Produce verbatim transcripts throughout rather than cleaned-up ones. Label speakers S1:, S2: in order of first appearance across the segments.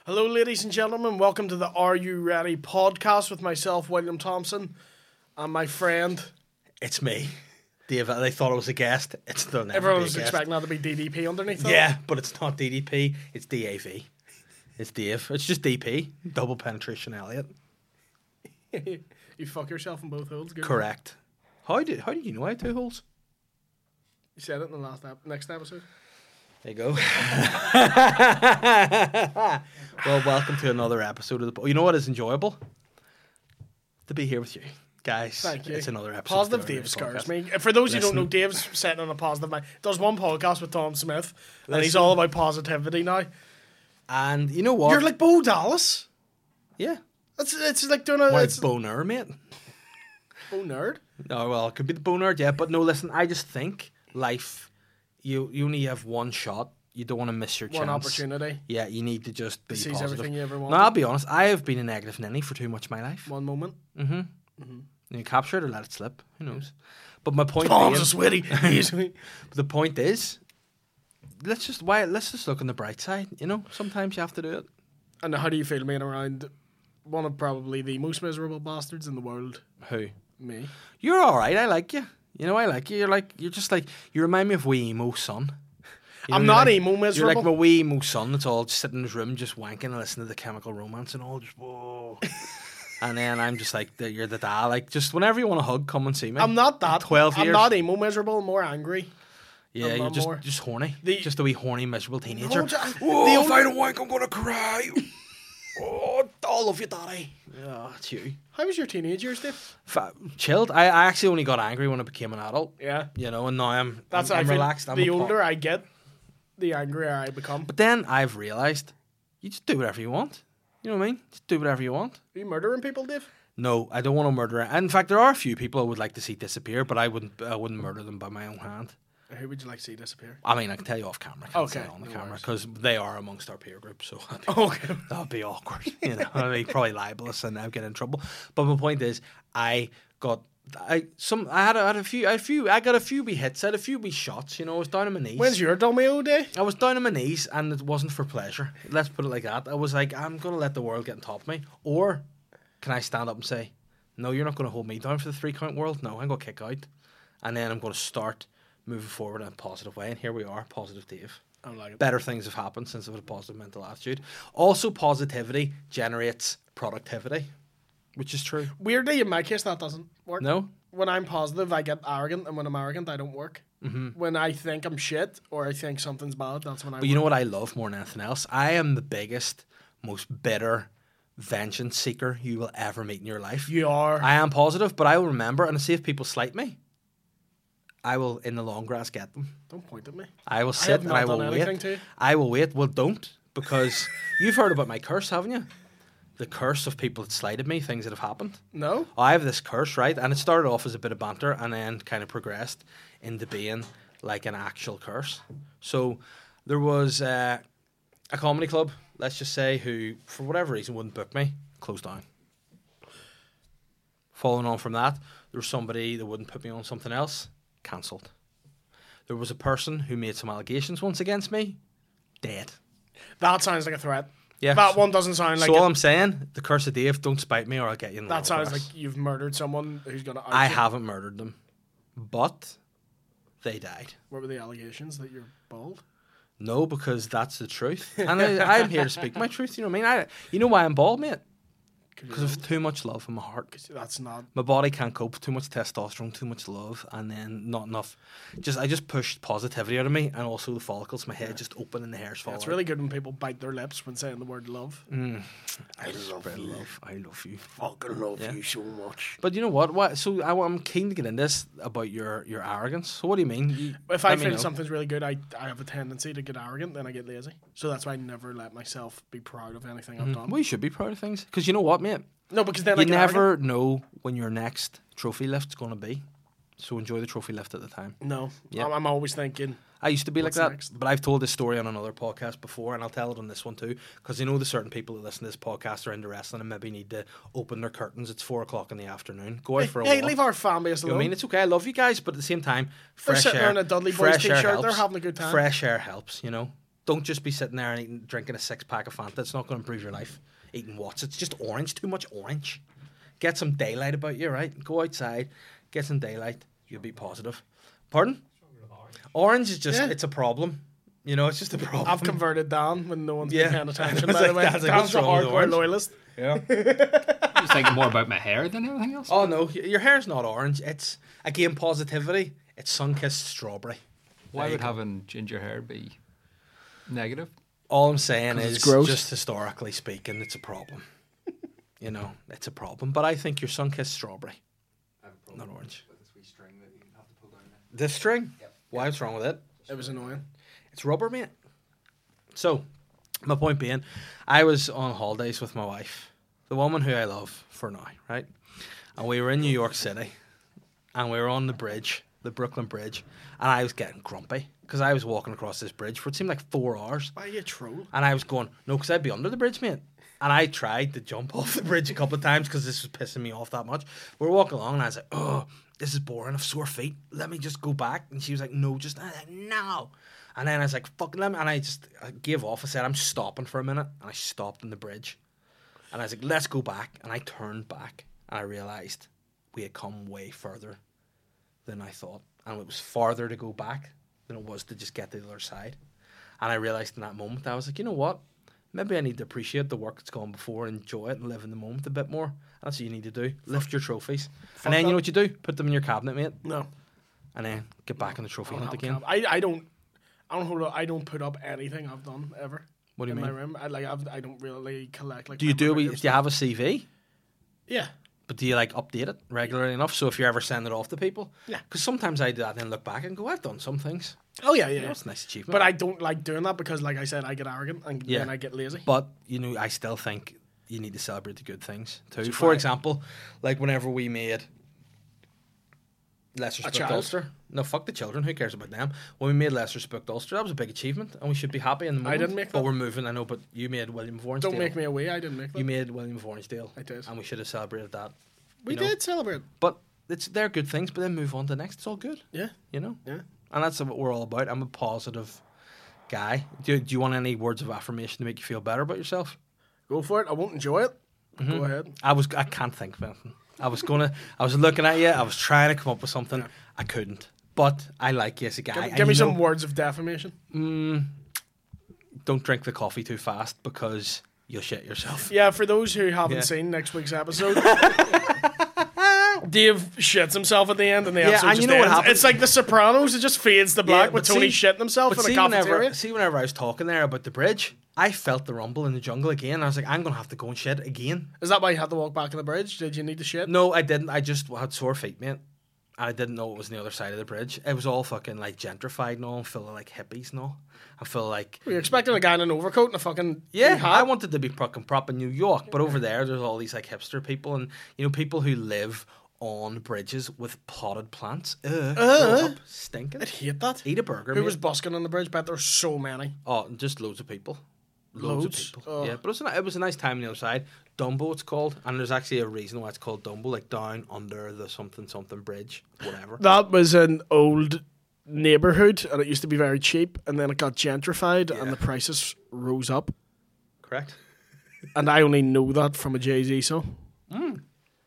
S1: Hello, ladies and gentlemen. Welcome to the Are You Ready podcast with myself, William Thompson, and my friend.
S2: It's me, Dave. They thought I was a guest. It's still never
S1: Everyone
S2: be a
S1: was
S2: guest.
S1: expecting that to be D D P underneath that.
S2: Yeah, but it's not D D P. It's D A V. It's Dave. It's just D P. Double penetration Elliot.
S1: You fuck yourself in both holes. Good.
S2: Correct. How did How did you know I had two holes?
S1: You said it in the last ep- next episode.
S2: There you go. Well, welcome to another episode of the. Po- you know what is enjoyable? To be here with you, guys.
S1: Thank you.
S2: It's another episode.
S1: Positive
S2: of the
S1: Dave scares
S2: podcast.
S1: me. For those who don't
S2: Listen.
S1: know, Dave's setting on a positive mind. Does one podcast with Tom Smith, and he's
S2: Listen.
S1: all about positivity now.
S2: And you know what?
S1: You're like Bo Dallas.
S2: yeah.
S1: It's it's like doing a
S2: Why
S1: it's
S2: boner, mate?
S1: Bo nerd.
S2: Oh well, it could be the boner, yeah. But no, listen. I just think life. You you only have one shot. You don't want to miss your
S1: One
S2: chance.
S1: opportunity.
S2: Yeah, you need to just be
S1: Seize
S2: positive.
S1: everything you ever
S2: No,
S1: wanted.
S2: I'll be honest. I have been a negative ninny for too much of my life.
S1: One moment.
S2: Mm-hmm. You capture it or let it slip. Who knows? But my point
S1: Tom's
S2: being,
S1: a sweaty. Easily.
S2: but the point is, let's just why let's just look on the bright side. You know, sometimes you have to do it.
S1: And how do you feel being around one of probably the most miserable bastards in the world?
S2: Who?
S1: Me.
S2: You're all right. I like you. You know, I like you. You're like you're just like you remind me of wee emo son. You know,
S1: I'm
S2: you're
S1: not
S2: like,
S1: emo
S2: You're
S1: miserable.
S2: like my wee emo son that's all just sitting in his room just wanking and listening to the Chemical Romance and all just whoa. And then I'm just like the, you're the dad. Like just whenever you want a hug, come and see me.
S1: I'm not that.
S2: Twelve
S1: I'm
S2: years.
S1: not emo miserable. I'm more angry.
S2: Yeah,
S1: I'm
S2: you're
S1: not
S2: just
S1: more.
S2: just horny.
S1: The-
S2: just a wee horny miserable teenager.
S1: No, j-
S2: Whoa,
S1: the
S2: if
S1: only-
S2: I don't wank, I'm gonna cry. Oh, I love you, daddy. Yeah, it's you.
S1: How was your teenage years, Dave?
S2: Fa- chilled. I, I actually only got angry when I became an adult.
S1: Yeah.
S2: You know, and now I'm
S1: That's
S2: I'm,
S1: I
S2: I'm
S1: feel
S2: relaxed. I'm
S1: the
S2: a po-
S1: older I get, the angrier I become.
S2: But then I've realised you just do whatever you want. You know what I mean? Just do whatever you want.
S1: Are you murdering people, Dave?
S2: No, I don't want to murder. In fact, there are a few people I would like to see disappear, but I wouldn't. I wouldn't murder them by my own hand.
S1: Who would you like to see disappear?
S2: I mean, I can tell you off camera. I can't
S1: Okay,
S2: say it on the
S1: no
S2: camera
S1: worries.
S2: because they are amongst our peer group, so that'd be,
S1: Okay.
S2: that'd be awkward. You know, I'd be probably libelous and I'd get in trouble. But my point is, I got. I some I had a, had a few I had a few I got a few wee hits, I had a few wee shots, you know, I was down on my knees.
S1: When's your Domeo day?
S2: I was down on my knees and it wasn't for pleasure. Let's put it like that. I was like, I'm gonna let the world get on top of me. Or can I stand up and say, no, you're not gonna hold me down for the three count world? No, I'm gonna kick out. And then I'm gonna start moving forward in a positive way. And here we are, positive Dave.
S1: I like it.
S2: Better things have happened since I've had a positive mental attitude. Also, positivity generates productivity, which is true.
S1: Weirdly, in my case, that doesn't work.
S2: No?
S1: When I'm positive, I get arrogant, and when I'm arrogant, I don't work. Mm-hmm. When I think I'm shit or I think something's bad, that's when I.
S2: But you know what I love more than anything else? I am the biggest, most bitter vengeance seeker you will ever meet in your life.
S1: You are.
S2: I am positive, but I will remember, and see if people slight me, I will, in the long grass, get them.
S1: Don't point at me.
S2: I will
S1: I
S2: sit
S1: have
S2: and
S1: not
S2: I will
S1: done anything
S2: wait.
S1: to you.
S2: I will wait. Well, don't, because you've heard about my curse, haven't you? The curse of people that slighted me, things that have happened.
S1: No.
S2: I have this curse, right? And it started off as a bit of banter and then kind of progressed into being like an actual curse. So there was uh, a comedy club, let's just say, who, for whatever reason, wouldn't book me, closed down. Following on from that, there was somebody that wouldn't put me on something else, cancelled. There was a person who made some allegations once against me, dead.
S1: That sounds like a threat.
S2: Yeah.
S1: That one doesn't sound like.
S2: So all
S1: it.
S2: I'm saying, the curse of Dave, don't spite me or I'll get you in the
S1: That
S2: long
S1: sounds
S2: grass.
S1: like you've murdered someone who's gonna. Out
S2: I
S1: you.
S2: haven't murdered them, but they died.
S1: What were the allegations that you're bald?
S2: No, because that's the truth, and I, I'm here to speak my truth. You know what I mean? I, you know why I'm bald, mate? Because of too much love in my heart.
S1: That's not.
S2: My body can't cope. Too much testosterone, too much love, and then not enough. Just I just pushed positivity out of me, and also the follicles. My head just open and the hairs fall.
S1: It's
S2: out.
S1: really good when people bite their lips when saying the word love.
S2: Mm. I love you. Love. I love you.
S1: Fucking love
S2: Yeah.
S1: you so much.
S2: But you know what? What? So I, I'm keen to get into this about your your arrogance. So what do you mean? You,
S1: If I
S2: let me
S1: feel
S2: know.
S1: something's really good, I, I have a tendency to get arrogant, then I get lazy. So that's why I never let myself be proud of anything I've done.
S2: Well, you should be proud of things because you know what, mate.
S1: No, because then I
S2: You
S1: get
S2: never
S1: arrogant.
S2: know when your next trophy lift's going to be. So enjoy the trophy lift at the time.
S1: No,
S2: Yeah.
S1: I'm, I'm always thinking.
S2: I used to be
S1: What's
S2: like that,
S1: next?
S2: but I've told this story on another podcast before, and I'll tell it on this one too, because you know the certain people that listen to this podcast are into wrestling and maybe need to open their curtains. It's four o'clock in the afternoon. Go out
S1: Hey,
S2: for a
S1: hey
S2: walk.
S1: leave our fan base
S2: You know
S1: alone.
S2: what I mean? It's okay. I love you guys, but at the same time,
S1: They're
S2: fresh
S1: sitting
S2: air.
S1: there in a Dudley Boys
S2: fresh air
S1: t-shirt.
S2: helps.
S1: They're having a good time.
S2: Fresh air helps, you know. Don't just be sitting there and eating, drinking a six pack of Fanta. It's not going to improve your life. Eating what's it's just orange. Too much orange. Get some daylight about you, right? Go outside, get some daylight. You'll be positive. Pardon? Orange is just
S1: Yeah.
S2: it's a problem. You know, it's just a problem.
S1: I've converted Dan when no one's
S2: Yeah.
S1: been paying attention.
S2: I was
S1: By the
S2: like,
S1: way,
S2: Dan's like,
S1: Dan's
S2: what's
S1: a
S2: wrong with
S1: hardcore
S2: orange?
S1: loyalist.
S2: Yeah.
S3: I was thinking more about my hair than anything else.
S2: Oh no, y- your hair's not orange. It's again positivity. It's sun-kissed strawberry.
S3: Why
S2: There you
S3: would
S2: go.
S3: having ginger hair be negative?
S2: All I'm saying
S1: 'Cause
S2: is,
S1: it's gross.
S2: just historically speaking, it's a problem. You know, it's a problem. But I think your sun-kissed strawberry, not orange. This string? Why? What's wrong with it?
S1: It was annoying.
S2: It's rubber, mate. So, my point being, I was on holidays with my wife, the woman who I love for now, right? And we were in New York City, and we were on the bridge, the Brooklyn Bridge, and I was getting grumpy because I was walking across this bridge for it seemed like four hours,
S1: Why are you a troll?
S2: and I was going, no, because I'd be under the bridge, mate. And I tried to jump off the bridge a couple of times because this was pissing me off that much. We were walking along, and I was like, oh, this is boring. I've sore feet. Let me just go back. And she was like, no, just, I was like, no. And then I was like, fuck, let me. And I just I gave off. I said, I'm stopping for a minute. And I stopped on the bridge. And I was like, let's go back. And I turned back. And I realised we had come way further than I thought. And it was farther to go back than it was to just get to the other side. And I realised in that moment, I was like, you know what? Maybe I need to appreciate the work that's gone before, enjoy it, and live in the moment a bit more. That's what you need to do. Lift your trophies. And then
S1: that.
S2: you know what you do? Put them in your cabinet, mate.
S1: No.
S2: And then get back on the trophy
S1: I don't,
S2: hunt
S1: have a
S2: again.
S1: cab. I, I don't. I don't hold. up- I don't put up anything I've done ever.
S2: What do you
S1: in
S2: mean?
S1: my room? I like. I've, I don't really collect like.
S2: Do you do?
S1: memorabilia
S2: Do you have a C V?
S1: Yeah.
S2: But do you like update it regularly enough? So if you ever send it off to people,
S1: Yeah.
S2: Because sometimes I do that and then look back and go, I've done some things.
S1: Oh yeah, yeah.
S2: You know,
S1: yeah.
S2: it's a nice achievement.
S1: But I don't like doing that because, like I said, I get arrogant and
S2: Yeah.
S1: then I get lazy.
S2: But you know, I still think you need to celebrate the good things too.
S1: So
S2: For
S1: why-
S2: example, like whenever we made Leicester
S1: A
S2: Spooked
S1: child?
S2: Ulster. No, fuck the children. Who cares about them? When we made Leicester Spooked Ulster, that was a big achievement, and we should be happy in the moment.
S1: didn't make
S2: But
S1: that.
S2: we're moving. I know, but you made William of Orange.
S1: Don't make me away. I didn't make that.
S2: You made William of Orange-Dale.
S1: I did.
S2: And we should have celebrated that.
S1: we
S2: you know.
S1: did celebrate.
S2: But it's they're good things. But then move on to the next. It's all good.
S1: Yeah.
S2: You know.
S1: Yeah.
S2: And that's what we're all about. I'm a positive guy. Do, do you want any words of affirmation to make you feel better about yourself?
S1: Go for it. I won't enjoy it.
S2: Mm-hmm.
S1: Go ahead.
S2: I was. I can't think of anything. I was gonna. I was looking at you. I was trying to come up with something. I couldn't. But I like you as a guy.
S1: Give,
S2: and
S1: give me
S2: you
S1: some
S2: know-
S1: words of defamation.
S2: Mm, don't drink the coffee too fast because you'll shit yourself.
S1: Yeah, for those who haven't
S2: Yeah.
S1: seen next week's episode, Dave shits himself at the end, and the
S2: Yeah,
S1: episode
S2: and
S1: just
S2: you know what
S1: ends.
S2: happens?
S1: It's like The Sopranos; it just fades to black
S2: Yeah,
S1: with
S2: but
S1: Tony
S2: see-
S1: shitting himself
S2: But
S1: in a
S2: see
S1: cafeteria.
S2: whenever, see, whenever I was talking there about the bridge, I felt the rumble in the jungle again. I was like, I'm gonna have to go and shit again.
S1: Is that why you had to walk back on the bridge? Did you need to shit?
S2: No, I didn't. I just had sore feet, mate. I didn't know it was on the other side of the bridge. It was all fucking like gentrified and all, and full of like hippies and all. I feel like
S1: Were you expecting a guy in an overcoat and a fucking
S2: yeah,
S1: hat?
S2: I wanted to be fucking prop in New York, but over there, there's all these like hipster people and you know people who live on bridges with potted plants. Ugh, grow up, stinking.
S1: I'd hate that.
S2: Eat a burger.
S1: Who
S2: mate.
S1: was busking on the bridge? Bet there's so many.
S2: Oh, just loads of people. Loads,
S1: Loads?
S2: of people.
S1: Oh.
S2: Yeah, but it was, a, it was a nice time on the other side. Dumbo, it's called, and there's actually a reason why it's called Dumbo, like down under the something something bridge, whatever.
S1: That was an old neighborhood, and it used to be very cheap, and then it got gentrified,
S2: Yeah.
S1: and the prices rose up.
S2: Correct.
S1: And I only know that from a Jay-Z song.
S2: Mm.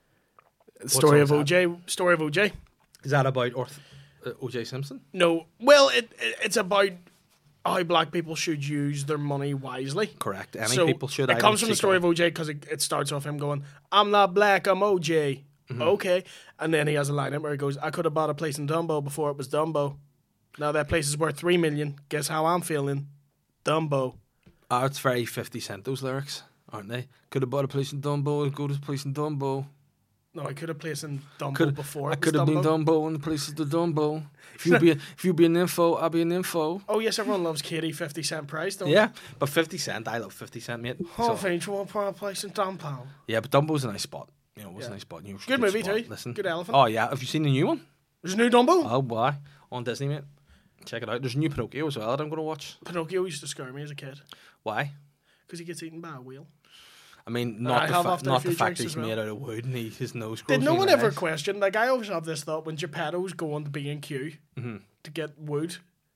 S1: Story
S2: song
S1: of
S2: is
S1: O J. Story of O J.
S2: Is that about Orth- uh, O J Simpson?
S1: No, well, it, it it's about how black people should use their money wisely.
S2: Correct. Any
S1: So
S2: people should.
S1: It
S2: I
S1: comes
S2: don't
S1: from the
S2: see
S1: story of
S2: colour.
S1: O J because it, it starts off him going, "I'm not black, I'm O J."
S2: Mm-hmm.
S1: Okay, and then he has a line in where he goes, "I could have bought a place in Dumbo before it was Dumbo. Now that place is worth three million. Guess how I'm feeling? Dumbo."
S2: Oh, it's very fifty Cent, those lyrics, aren't they? Could have bought a place in Dumbo, go to a place in Dumbo.
S1: No, I could have placed in Dumbo
S2: Could,
S1: before.
S2: I
S1: it was
S2: could have been
S1: Dumbo.
S2: Dumbo and the place is the Dumbo. If you be if you be an info, I'll be an info.
S1: Oh yes, everyone loves Katie fifty cent price, don't
S2: Yeah, but fifty Cent, I love fifty Cent, mate.
S1: they? Oh,
S2: So-
S1: thanks for one place in Dumbo.
S2: yeah, but Dumbo's a nice spot. You know, it was
S1: Yeah.
S2: a nice spot. You know,
S1: Good movie
S2: spot.
S1: too.
S2: Listen,
S1: Good elephant.
S2: Oh yeah, have you seen the new one?
S1: There's a new Dumbo.
S2: Oh boy, on Disney, mate. Check it out. There's a new Pinocchio as well that I'm going to watch.
S1: Pinocchio used to scare me as a kid
S2: Why?
S1: because he gets eaten by a wheel.
S2: I mean,
S1: I
S2: not the,
S1: have
S2: fa-
S1: after a
S2: not the
S1: few
S2: fact
S1: drinks
S2: he's
S1: as well.
S2: made out of wood and he, his nose grows.
S1: Did no
S2: in
S1: one
S2: his
S1: ever
S2: eyes.
S1: question? Like I always have this thought when Geppettos go on to B and Q
S2: Mm-hmm.
S1: to get wood,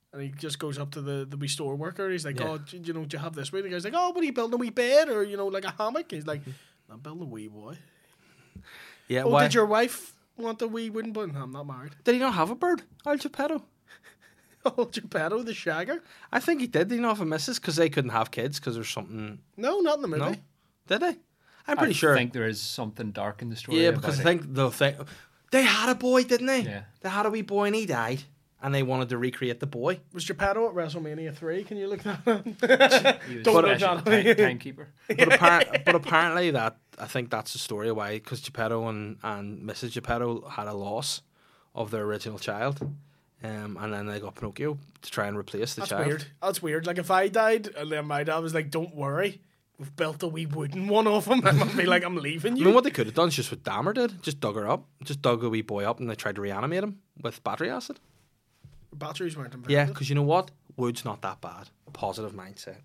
S1: And he just goes up to the, the wee store worker. He's like,
S2: Yeah.
S1: oh, do, you know, do you have this wee? The guy's like, oh, what are you building, a wee bed? Or, you know, like a hammock? He's like, I'm building a wee boy.
S2: Yeah.
S1: Oh,
S2: why
S1: did your wife want a wee wooden boy? No, I'm not married.
S2: did he not have a bird? Al Geppetto.
S1: Oh, Geppetto, the shagger?
S2: I think he did. Did he not have a missus? Because they couldn't have kids because there's something.
S1: No, not in the movie.
S2: No, did they? I'm pretty
S3: I
S2: sure.
S3: think there is something dark in the story.
S2: Yeah,
S3: about
S2: because I
S3: it.
S2: think the thing they had a boy, didn't they?
S3: Yeah.
S2: They had a wee boy and he died, and they wanted to recreate the boy.
S1: Was Geppetto at WrestleMania three? Can you look that up?
S3: He was
S1: Don't know,
S3: special
S1: John.
S3: time- timekeeper.
S2: But, appar- but apparently that I think that's the story of why, because Geppetto and, and Missus Geppetto had a loss of their original child, um, and then they got Pinocchio to try and replace the
S1: That's
S2: child.
S1: weird. That's weird. Like, if I died and then my dad was like, don't worry, we've built a wee wooden one of him, I'd be like, I'm leaving
S2: I
S1: you.
S2: mean, what they could have done is just what Dahmer did, just dug her up, just dug a wee boy up, and they tried to reanimate him with battery acid.
S1: Batteries weren't invented.
S2: Yeah, because you know what? Wood's not that bad. Positive mindset.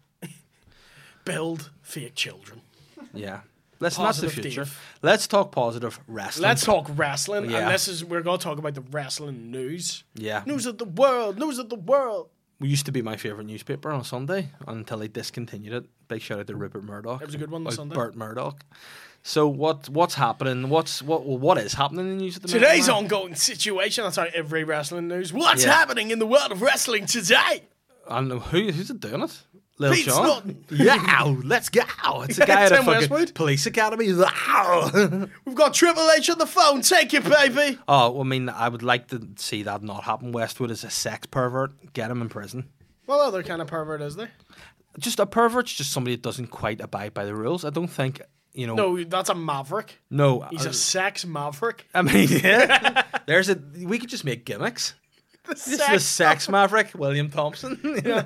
S1: Build fake children.
S2: Yeah. Listen, that's the
S1: Positive
S2: future.
S1: Dave.
S2: Let's talk positive wrestling.
S1: Let's talk wrestling,
S2: Yeah.
S1: and this is we're going to talk about the wrestling news.
S2: Yeah.
S1: News of the world, news of the world.
S2: We used to be my favourite newspaper on a Sunday until they discontinued it. Big shout out to Rupert Murdoch.
S1: It was a good one on
S2: Like
S1: Sunday.
S2: Burt Murdoch. So what what's happening? What's what well, what is happening in the news at the minute?
S1: Today's
S2: man?
S1: ongoing situation. That's how every wrestling news. What's
S2: Yeah.
S1: happening in the world of wrestling today?
S2: I don't know who who's it doing it? Lil
S1: Pete
S2: Jon.
S1: Snodden.
S2: Yeah, let's go. It's a guy at a
S1: Tim
S2: fucking
S1: Westwood.
S2: police academy. oh,
S1: We've got Triple H on the phone. Take it, baby.
S2: well, I mean, I would like to see that not happen. Westwood is a sex pervert. Get him in prison.
S1: What other kind of pervert is there?
S2: Just a pervert's just somebody that doesn't quite abide by the rules. I don't think you know.
S1: No, that's a maverick.
S2: no.
S1: He's
S2: I,
S1: a sex maverick.
S2: I mean, yeah. There's a. We could just make gimmicks.
S1: The
S2: This is the sex maverick, William Thompson.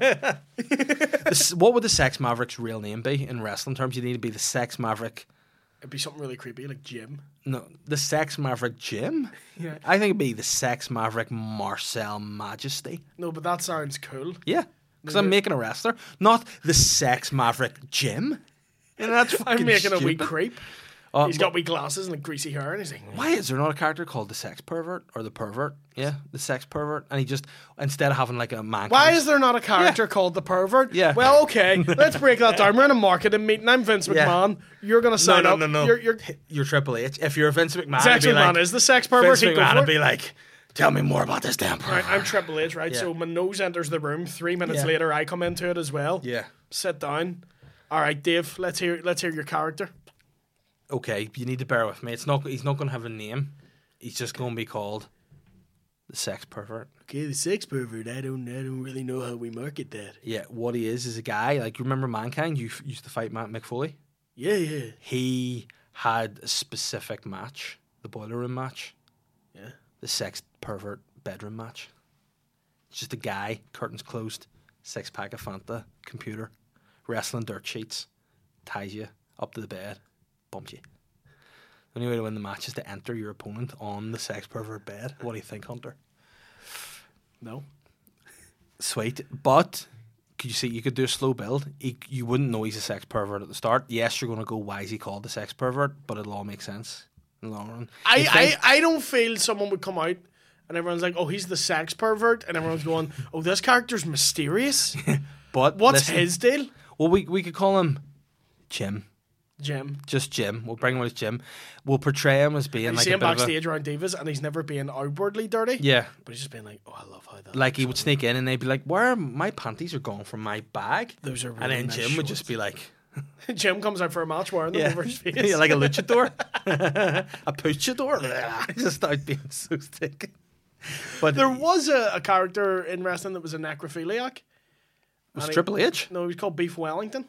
S2: This- what would the sex maverick's real name be in wrestling terms? You need to be the sex maverick.
S1: It'd be something really creepy, like Jim.
S2: No, the sex maverick Jim.
S1: Yeah.
S2: I think it'd be the sex maverick Marcel Majesty.
S1: No, but that sounds cool.
S2: Yeah, because I'm making a wrestler, not the sex maverick Jim. And that's
S1: I'm
S2: fucking
S1: making a wee
S2: stupid.
S1: creep.
S2: Uh,
S1: He's got wee glasses and like greasy hair, and he's like,
S2: Why is there not a character called the sex pervert or the pervert? Yeah, the sex pervert, and he just instead of having like a man.
S1: why
S2: comes-
S1: is there not a character called the pervert?
S2: Yeah.
S1: Well, okay, let's break that down. We're in a marketing meeting. I'm Vince
S2: Yeah.
S1: McMahon. You're gonna
S2: No,
S1: sign
S2: no,
S1: up.
S2: no, no.
S1: You're, you're
S2: You're Triple H. If you're Vince McMahon,
S1: Sex
S2: it'd be
S1: McMahon
S2: like,
S1: is the sex pervert.
S2: Vince
S1: He'd go
S2: McMahon
S1: for
S2: would
S1: it.
S2: be like, "Tell me more about this damn pervert."
S1: Right, I'm Triple H, right?
S2: Yeah.
S1: So my nose enters the room. Three minutes
S2: Yeah.
S1: later, I come into it as well.
S2: Yeah.
S1: Sit down. All right, Dave. Let's hear. Let's hear your character.
S2: Okay, you need to bear with me. It's not. He's not going to have a name. He's just going to be called the sex pervert.
S1: Okay, the sex pervert. I don't. I don't really know how we market that.
S2: Yeah, what he is is a guy like you remember Mankind. You f- used to fight Matt Mick Foley.
S1: Yeah, yeah,
S2: He had a specific match, the boiler room match,
S1: yeah.
S2: the sex pervert bedroom match. It's just a guy, curtains closed, six pack of Fanta, computer, wrestling dirt sheets, ties you up to the bed, bumps you. The only way to win the match is to enter your opponent on the sex pervert bed. What do you think, Hunter?
S1: No.
S2: Sweet, but could you see you could do a slow build? He, you wouldn't know he's a sex pervert at the start. Yes, you're going to go, why is he called the sex pervert? But it'll all make sense in the long run.
S1: I,
S2: You think-
S1: I, I don't feel someone would come out and everyone's like, oh, he's the sex pervert, and everyone's going, oh, this character's mysterious.
S2: but
S1: What's
S2: listen,
S1: his deal?
S2: Well, we we could call him Jim.
S1: Jim.
S2: Just Jim. We'll bring him as Jim. We'll portray him as being
S1: You
S2: like
S1: see
S2: a
S1: him
S2: bit of a,
S1: backstage around Divas, and he's never been outwardly dirty.
S2: yeah.
S1: But he's just been like, oh, I love how that.
S2: Like he
S1: looks
S2: would sneak in and they'd be like, "Where are my panties are gone from my bag?"
S1: Those are
S2: and
S1: really
S2: then
S1: nice
S2: Jim would
S1: shorts.
S2: just be like,
S1: Jim comes out for a match wearing them
S2: "Yeah,
S1: over his face.
S2: yeah like a luchador, a puchador." Just out being so thick. But
S1: There was a, a character in wrestling that was a necrophiliac.
S2: was
S1: and he-
S2: Triple H.
S1: No, he was called Beef Wellington.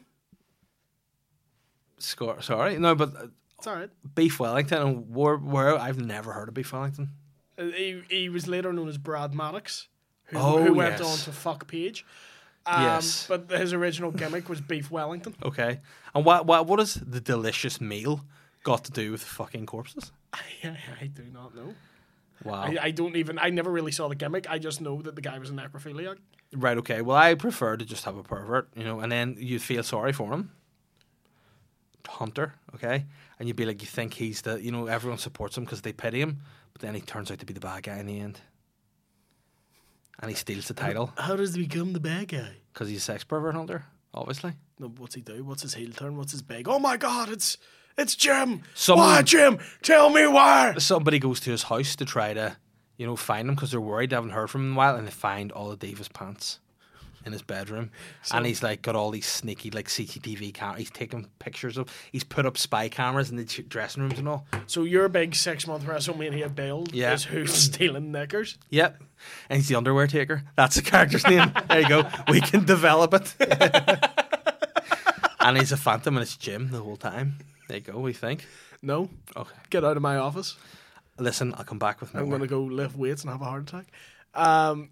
S2: Score, sorry, no, but uh,
S1: It's all right.
S2: Beef Wellington and where, where I've never heard of Beef Wellington.
S1: Uh, He, he was later known as Brad Maddox, who,
S2: Oh,
S1: who went
S2: yes.
S1: on to fuck Paige. Um,
S2: Yes.
S1: But his original gimmick was Beef Wellington.
S2: Okay, and what what what has the delicious meal got to do with fucking corpses?
S1: I, I do not know.
S2: Wow.
S1: I, I don't even. I never really saw the gimmick. I just know that the guy was a necrophiliac.
S2: Right, okay. Well, I prefer to just have a pervert, you know, and then you'd feel sorry for him. Hunter, okay? And you'd be like, you think he's the, you know, everyone supports him because they pity him, but then he turns out to be the bad guy in the end. and he steals the title
S1: How does he become the bad guy?
S2: because he's a sex pervert hunter, obviously.
S1: No, what's he do? What's his heel turn? What's his big? Oh my God! It's it's Jim.
S2: Someone-
S1: Why, Jim? Tell me why.
S2: Somebody goes to his house to try to, you know, find him because they're worried they haven't heard from him in a while, and they find all of Davis' pants in his bedroom, and he's like got all these sneaky like C C T V cameras. He's taking pictures of. He's put up spy cameras in the ch- dressing rooms and all.
S1: So your big six month WrestleMania build
S2: Yeah.
S1: is who's stealing knickers?
S2: Yep, and he's the underwear taker. That's the character's name. There you go. We can develop it. And he's a phantom, and it's Jim the whole time. There you go. We think.
S1: No.
S2: Okay.
S1: Get out of my office.
S2: Listen, I'll come back with more.
S1: I'm gonna go lift weights and have a heart attack. Um,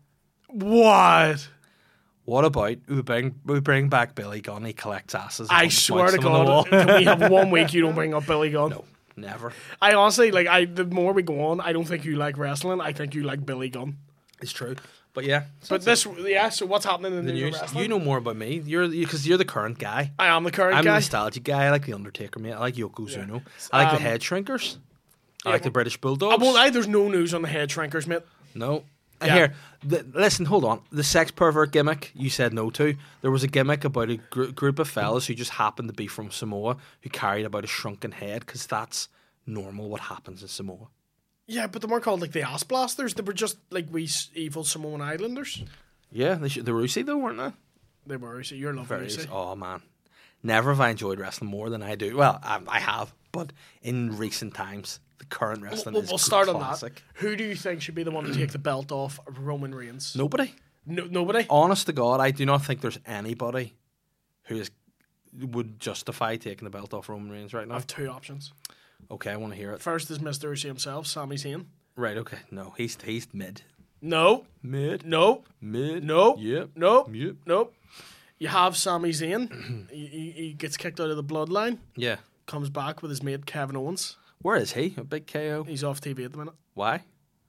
S1: what?
S2: What about we bring we bring back Billy Gunn? He collects asses. and
S1: I
S2: comes
S1: swear to
S2: smokes them on the
S1: God,
S2: wall.
S1: can we have one week you don't bring up Billy Gunn?
S2: No, never.
S1: I honestly like. I the more we go on, I don't think you like wrestling. I think you like Billy Gunn.
S2: It's true. But yeah,
S1: But this, yeah. So what's happening in the,
S2: the
S1: new
S2: news.
S1: wrestling?
S2: You know more about me. You're because you, are the current guy.
S1: I am the current
S2: I'm the
S1: guy.
S2: nostalgic guy. I like the Undertaker, mate. I like Yokozuna. I like
S1: Um,
S2: the Head Shrinkers. I
S1: yeah,
S2: like the
S1: well,
S2: British
S1: I
S2: Bulldogs.
S1: won't lie. There's no news on the head shrinkers, mate.
S2: No.
S1: Yeah.
S2: Here, the, listen, hold on. The sex pervert gimmick you said no to. There was a gimmick about a gr- group of fellas who just happened to be from Samoa who carried about a shrunken head because that's normal what happens in Samoa.
S1: Yeah, but they weren't called like the Ass Blasters. They were just like we s- evil Samoan Islanders.
S2: Yeah, they should, the Rusi though, weren't they?
S1: They were. So you're loving
S2: Very.
S1: Lucy.
S2: Oh man, never have I enjoyed wrestling more than I do. Well, I, I have, but in recent times, the current wrestling
S1: We'll,
S2: is
S1: we'll start
S2: classic.
S1: on that. Who do you think should be the one to take the belt off Roman Reigns?
S2: Nobody.
S1: No, nobody.
S2: Honest to God, I do not think there's anybody who is would justify taking the belt off Roman Reigns right
S1: I
S2: now.
S1: have two options.
S2: Okay, I want to hear it.
S1: First is Mister Uzi himself, Sami Zayn.
S2: Right. Okay. No, he's he's mid.
S1: No,
S2: Mid.
S1: no,
S2: Mid.
S1: no,
S2: Yep.
S1: no,
S2: Yep.
S1: no. You have Sami Zayn. he, he, he gets kicked out of the bloodline.
S2: Yeah.
S1: Comes back with his mate Kevin Owens.
S2: Where is he? A big K O.
S1: He's off T V at the minute.
S2: Why?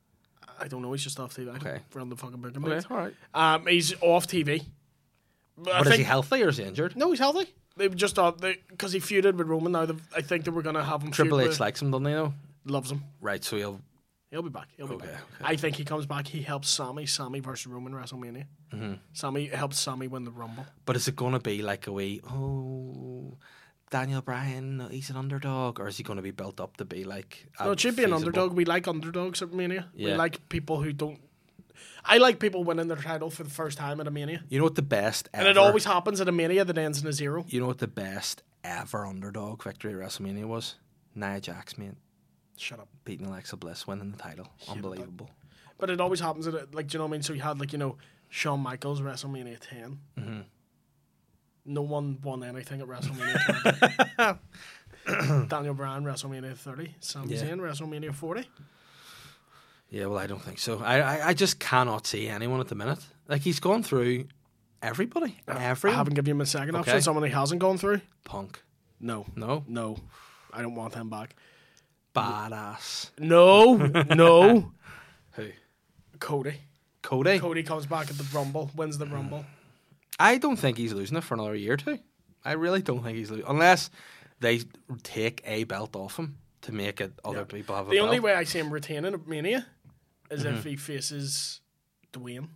S1: I don't know. He's just off T V. I
S2: Okay.
S1: okay. Run the fucking book.
S2: Okay. All right.
S1: Um, he's off T V. But I
S2: But is
S1: think,
S2: he healthy or is he injured?
S1: No, he's healthy. They just thought because he feuded with Roman. Now they've- I think they were gonna have him.
S2: Triple
S1: feud
S2: H
S1: with-
S2: likes him, doesn't he? Though.
S1: loves him.
S2: Right. So he'll.
S1: He'll be back. He'll be
S2: Okay,
S1: back.
S2: okay.
S1: I think he comes back. He helps Sammy. Sammy versus Roman WrestleMania.
S2: Mm-hmm.
S1: Sammy helps Sammy win the Rumble.
S2: But is it going to be like a wee, oh, Daniel Bryan, he's an underdog? Or is he going to be built up to be like. a
S1: No, it should be an
S2: feasible-
S1: underdog. We like underdogs at Mania. We
S2: Yeah.
S1: like people who don't. I like people winning their title for the first time at a Mania.
S2: You know what the best ever.
S1: And it always happens at a Mania that ends in a zero.
S2: You know what the best ever underdog victory at WrestleMania was? Nia Jax, mate.
S1: Shut up.
S2: Beating Alexa Bliss, winning the title. Unbelievable.
S1: But it always happens at a, like, do you know what I mean? So you had like, you know, Shawn Michaels WrestleMania ten.
S2: Mm-hmm.
S1: No one won anything at WrestleMania twenty. Daniel Bryan WrestleMania thirty. Sami
S2: Yeah.
S1: Zayn WrestleMania forty.
S2: Yeah, well, I don't think so. I, I, I just cannot see anyone at the minute. Like, he's gone through everybody.
S1: I
S2: Everyone.
S1: haven't given him a second
S2: Okay.
S1: option. Someone he hasn't gone through.
S2: Punk.
S1: No,
S2: No.
S1: no, I don't want him back.
S2: Badass.
S1: No, no.
S2: Who?
S1: Cody.
S2: Cody.
S1: Cody comes back at the Rumble, wins the Rumble.
S2: I don't think he's losing it for another year or two. I really don't think he's losing unless they take a belt off him to make it other
S1: Yeah.
S2: people have a
S1: The
S2: belt.
S1: only way I see him retaining at Mania is
S2: Mm-hmm.
S1: if he faces Dwayne.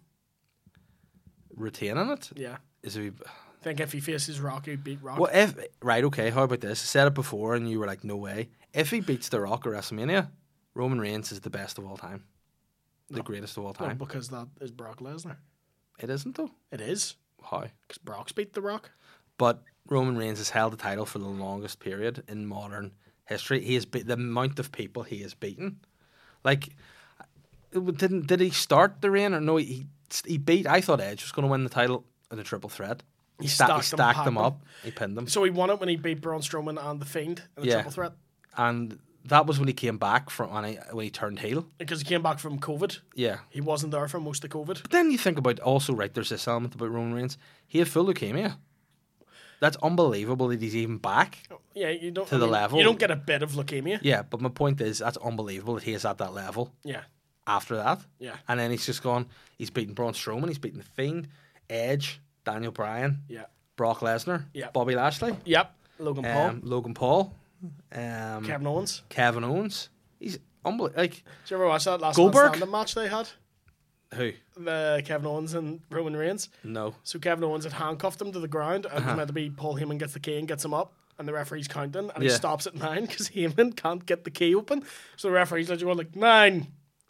S2: Retaining it
S1: Yeah.
S2: is he.
S1: I think if he faces Rock, he'd beat Rock.
S2: Well, if right, okay. How about this? I said it before, and you were like, "No way." If he beats The Rock at WrestleMania, Roman Reigns is the best of all time, the
S1: No.
S2: greatest of all
S1: No,
S2: time.
S1: because that is Brock Lesnar.
S2: It isn't though.
S1: It is.
S2: How?
S1: Because Brock's beat The Rock.
S2: But Roman Reigns has held the title for the longest period in modern history. He has beat the amount of people he has beaten. Like, it didn't did he start the reign or no? He he beat. I thought Edge was going to win the title in a triple threat. He, sta- he
S1: stacked them,
S2: stacked
S1: packed
S2: them
S1: them.
S2: up. He pinned them,
S1: So he won it when he beat Braun Strowman and The Fiend in a
S2: Yeah.
S1: triple threat.
S2: and that was when he came back from when he when he turned heel.
S1: Because he came back from COVID.
S2: Yeah.
S1: He wasn't there for most of COVID.
S2: But then you think about also right. There's this element about Roman Reigns. He had full leukemia. That's unbelievable that he's even back.
S1: Yeah, you don't
S2: To the level.
S1: You don't get a bit of leukemia.
S2: Yeah, but my point is that's unbelievable that he is at that level.
S1: Yeah,
S2: After that.
S1: yeah,
S2: And then he's just gone, he's beaten Braun Strowman, he's beaten The Fiend, Edge, Daniel Bryan,
S1: yeah.
S2: Brock Lesnar,
S1: Yeah.
S2: Bobby Lashley,
S1: Yep. Logan Paul,
S2: um, Logan Paul, um,
S1: Kevin Owens.
S2: Kevin Owens. He's unbelievable. Like,
S1: Did you ever watch that last
S2: Goldberg?
S1: Man Standing match they had?
S2: Who?
S1: The Kevin Owens and Roman Reigns.
S2: No.
S1: So Kevin Owens had handcuffed him to the ground, and it
S2: Uh-huh.
S1: was meant to be Paul Heyman gets the key and gets him up, and the referee's counting, and he
S2: Yeah.
S1: stops at nine because Heyman can't get the key open. So the referee's like, going like nine,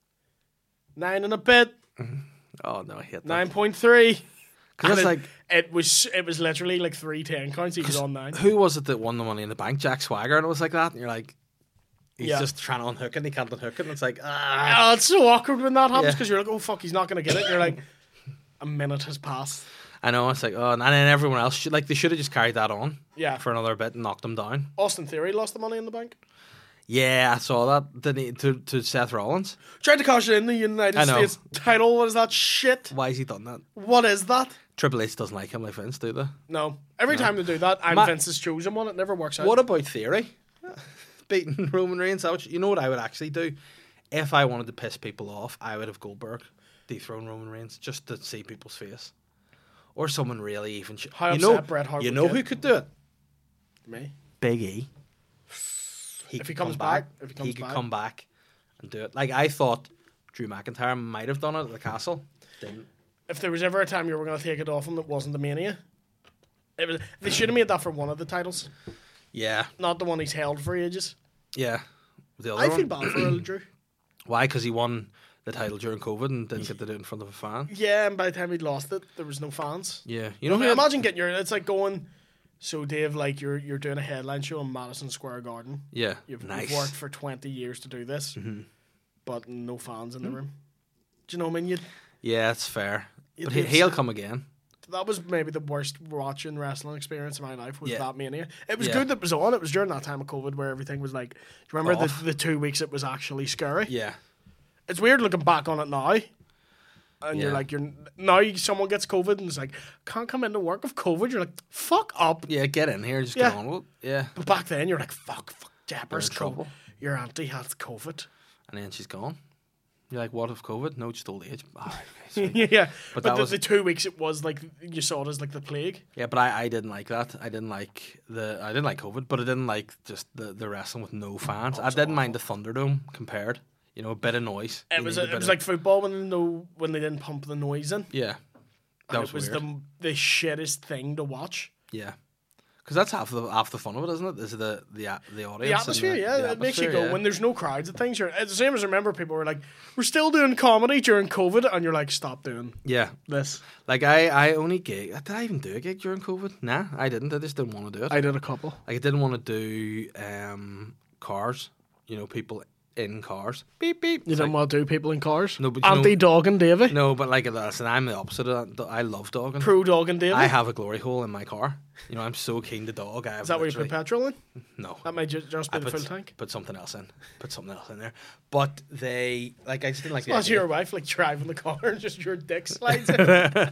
S1: nine and a bit,
S2: Oh no, I hate that.
S1: nine point three.
S2: Because it's like,
S1: It was it was literally like three ten counts. He was on nine.
S2: who was it that won the Money in the Bank? Jack Swagger, and it was like that. And you're like, he's
S1: Yeah.
S2: just trying to unhook it, and he can't unhook it. And it's like, ah.
S1: Oh, it's so awkward when that happens
S2: Yeah.
S1: because you're like, oh fuck, he's not gonna get it. You're like, a minute has passed.
S2: I know. It's like, oh, and then everyone else should, like, they should have just carried that on
S1: Yeah.
S2: for another bit and knocked him down.
S1: Austin Theory lost the Money in the Bank.
S2: Yeah, I saw that. Didn't he, to to Seth Rollins?
S1: Tried to cash in the United
S2: I know.
S1: States title. What is that shit?
S2: Why has he done that?
S1: What is that?
S2: Triple H doesn't like him like Vince, do they?
S1: No. Every time they do that, I'm
S2: Ma-
S1: Vince's chosen one. It never works out.
S2: What about Theory? Beating Roman Reigns? That would- You know what I would actually do? If I wanted to piss people off, I would have Goldberg dethrone Roman Reigns just to see people's face. Or someone really even... Sh-
S1: How
S2: you
S1: upset
S2: know,
S1: Bret Hart
S2: you
S1: would
S2: know
S1: get.
S2: who could do it?
S1: Me?
S2: Big E. He
S1: If he
S2: could
S1: comes
S2: come
S1: back, if he comes
S2: could
S1: back.
S2: come back and do it. Like, I thought Drew McIntyre might have done it at the Castle. Didn't.
S1: If there was ever a time you were going to take it off him that wasn't the Mania, it was, they should have made that for one of the titles,
S2: Yeah,
S1: not the one he's held for ages.
S2: yeah. The other
S1: I
S2: one.
S1: feel bad for Earl Drew.
S2: Why? Because he won the title during COVID and didn't get to do it in front of a fan.
S1: Yeah, and by the time he'd lost it, there was no fans.
S2: Yeah, you know
S1: I
S2: who?
S1: mean, imagine getting your. It's like going. So Dave, like you're you're doing a headline show in Madison Square Garden.
S2: Yeah,
S1: You've,
S2: nice.
S1: you've worked for twenty years to do this,
S2: Mhm.
S1: but no fans in the room. Do you know what I mean? You,
S2: Yeah, it's fair.
S1: You'd
S2: But
S1: be
S2: he, he'll
S1: upset.
S2: come again.
S1: that was maybe the worst watching wrestling experience of my life was
S2: Yeah.
S1: that Mania. It was
S2: Yeah.
S1: good that it was on. It was during that time of COVID where everything was like. Do you remember the,
S2: Off.
S1: the two weeks it was actually scary?
S2: Yeah,
S1: It's weird looking back on it now. And you're
S2: Yeah.
S1: like, you're now someone gets COVID and it's like, can't come into work with COVID. You're like, fuck up.
S2: yeah. Get in here, just
S1: Yeah.
S2: get on with it. Yeah,
S1: But back then, you're like, fuck, fuck, Jabber's
S2: in trouble.
S1: COVID. Your auntie has COVID.
S2: and then she's gone. You're like, what of COVID? No, just old age. All right, okay, sweet.
S1: yeah,
S2: But
S1: but,
S2: that
S1: the,
S2: was-
S1: the two weeks it was like you saw it as like the plague.
S2: Yeah, but I, I didn't like that. I didn't like the I didn't like COVID, but I didn't like just the, the wrestling with no fans. I didn't mind the Thunderdome compared. You know, a bit of noise.
S1: It
S2: You
S1: was
S2: need a
S1: it
S2: bit
S1: was
S2: of-
S1: like football when they no when they didn't pump the noise in.
S2: yeah, that
S1: And
S2: was,
S1: it was
S2: weird.
S1: the the shittest thing to watch.
S2: Yeah, because that's half the half the fun of it, isn't it? Is the the a- the audience,
S1: The
S2: and
S1: atmosphere,
S2: the,
S1: yeah,
S2: the
S1: it makes you
S2: atmosphere,
S1: go
S2: yeah.
S1: when there's no crowds and things. You're it's the same as remember people were like, we're still doing comedy during COVID, and you're like, stop doing
S2: Yeah,
S1: this.
S2: like I I only gig. Did I even do a gig during COVID? Nah, I didn't. I just didn't want to do it.
S1: I did a couple.
S2: Like I didn't want to do um cars. You know, people in cars. Beep beep.
S1: You
S2: It's
S1: didn't
S2: like-
S1: want to do people in cars.
S2: No, but you know-
S1: Anti dog and Davy.
S2: No, but like listen, I'm the opposite of that. I love dogging.
S1: Pro dog and Davy.
S2: I have a glory hole in my car. You know, I'm so keen to dog. I have
S1: Is that where you put
S2: literally-
S1: petrol in?
S2: No.
S1: That might ju- just be
S2: I
S1: the
S2: put,
S1: full tank.
S2: put something else in. Put something else in there. But they like I just didn't like the
S1: That's
S2: idea.
S1: your wife like driving the car and just your dick slides in.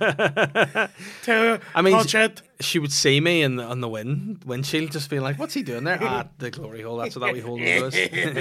S1: Tell her,
S2: I mean,
S1: touch it.
S2: She would see me in the, on the wind windshield, just being like, "What's he doing there?" Ah, the glory hole. That's what that wee hole was.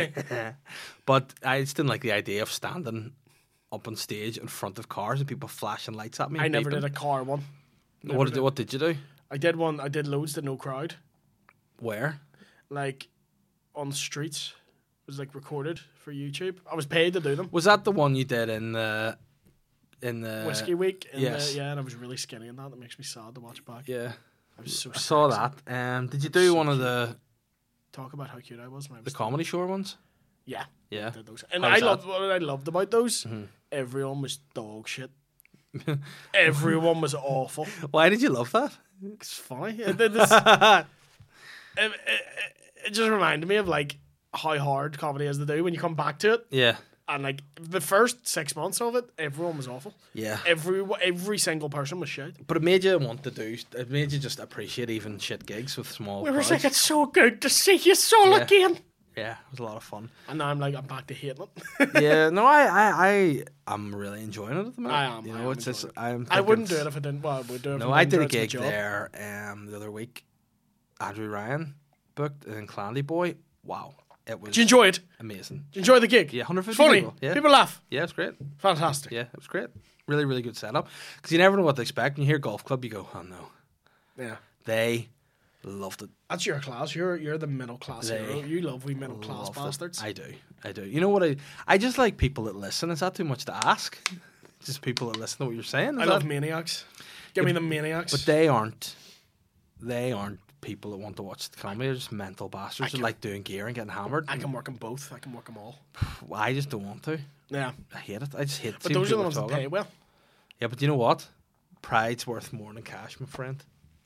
S2: But I just didn't like the idea of standing up on stage in front of cars and people flashing lights at me.
S1: I
S2: and
S1: never
S2: beeping.
S1: did a car one. Never
S2: What did,
S1: did.
S2: what did you do?
S1: I did one. I did loads to no crowd,
S2: Where?
S1: like on the streets. It was like recorded for YouTube. I was paid to do them.
S2: Was that the one you did in the in the
S1: Whiskey week. In
S2: yes.
S1: the, yeah, and I was really skinny in that. That makes me sad to watch back.
S2: Yeah,
S1: I was so
S2: I saw
S1: sexy.
S2: that. Um, did you do
S1: So
S2: one of
S1: cute.
S2: the
S1: Talk about how cute I was when I was
S2: the
S1: thin.
S2: comedy show ones?
S1: Yeah,
S2: Yeah.
S1: I did those. And
S2: How
S1: I
S2: was
S1: loved
S2: that?
S1: what I loved about those.
S2: Mhm.
S1: Everyone was dog shit. Everyone was awful.
S2: Why did you love that?
S1: It's funny. It, it, it's- it, it, it- it just reminded me of like how hard comedy is to do when you come back to it.
S2: Yeah,
S1: And like the first six months of it, everyone was awful.
S2: yeah.
S1: Every every single person was shit.
S2: But it made you want to do. It made you just appreciate even shit gigs with small.
S1: We were
S2: crowds.
S1: like, it's so good to see you all
S2: Yeah.
S1: again.
S2: Yeah, it was a lot of fun.
S1: And now I'm like, I'm back to hating it.
S2: Yeah, no, I, I, I, I'm really enjoying it at the minute.
S1: I am,
S2: You
S1: I
S2: know,
S1: am
S2: it's just.
S1: enjoying
S2: I'm.
S1: I wouldn't do
S2: thinking
S1: it if I didn't. Well, I would do it. if
S2: No,
S1: I
S2: I
S1: didn't
S2: did a
S1: enjoy it. It's my
S2: gig
S1: job.
S2: there um, the other week. Andrew Ryan booked in Clandy Boy. Wow, it was
S1: Did you enjoy it?
S2: amazing.
S1: Did you enjoy the gig?
S2: Yeah, one hundred
S1: It's
S2: fifty
S1: funny.
S2: people. Yeah,
S1: People laugh.
S2: yeah, it's great.
S1: Fantastic.
S2: Yeah, it was great. Really, really good setup. Because you never know what to expect. When you hear golf club, you go, oh no.
S1: Yeah.
S2: They loved it.
S1: That's your class. You're you're the middle class
S2: They
S1: hero. You love we middle class
S2: Loved it.
S1: bastards.
S2: I do. I do. You know what? I I just like people that listen. Is that too much to ask? Just people that listen to what you're saying. Is
S1: I
S2: that-
S1: love maniacs. Give me the maniacs.
S2: But they aren't. They aren't people that want to watch the comedy. They're just mental bastards that
S1: can-
S2: like doing gear and getting hammered.
S1: I can work them both. I can work them all.
S2: I just don't want to.
S1: Yeah.
S2: I hate it. I just hate.
S1: But
S2: seeing
S1: those are the
S2: people
S1: ones that
S2: talking.
S1: pay well.
S2: Yeah, but you know what? Pride's worth more than cash, my friend.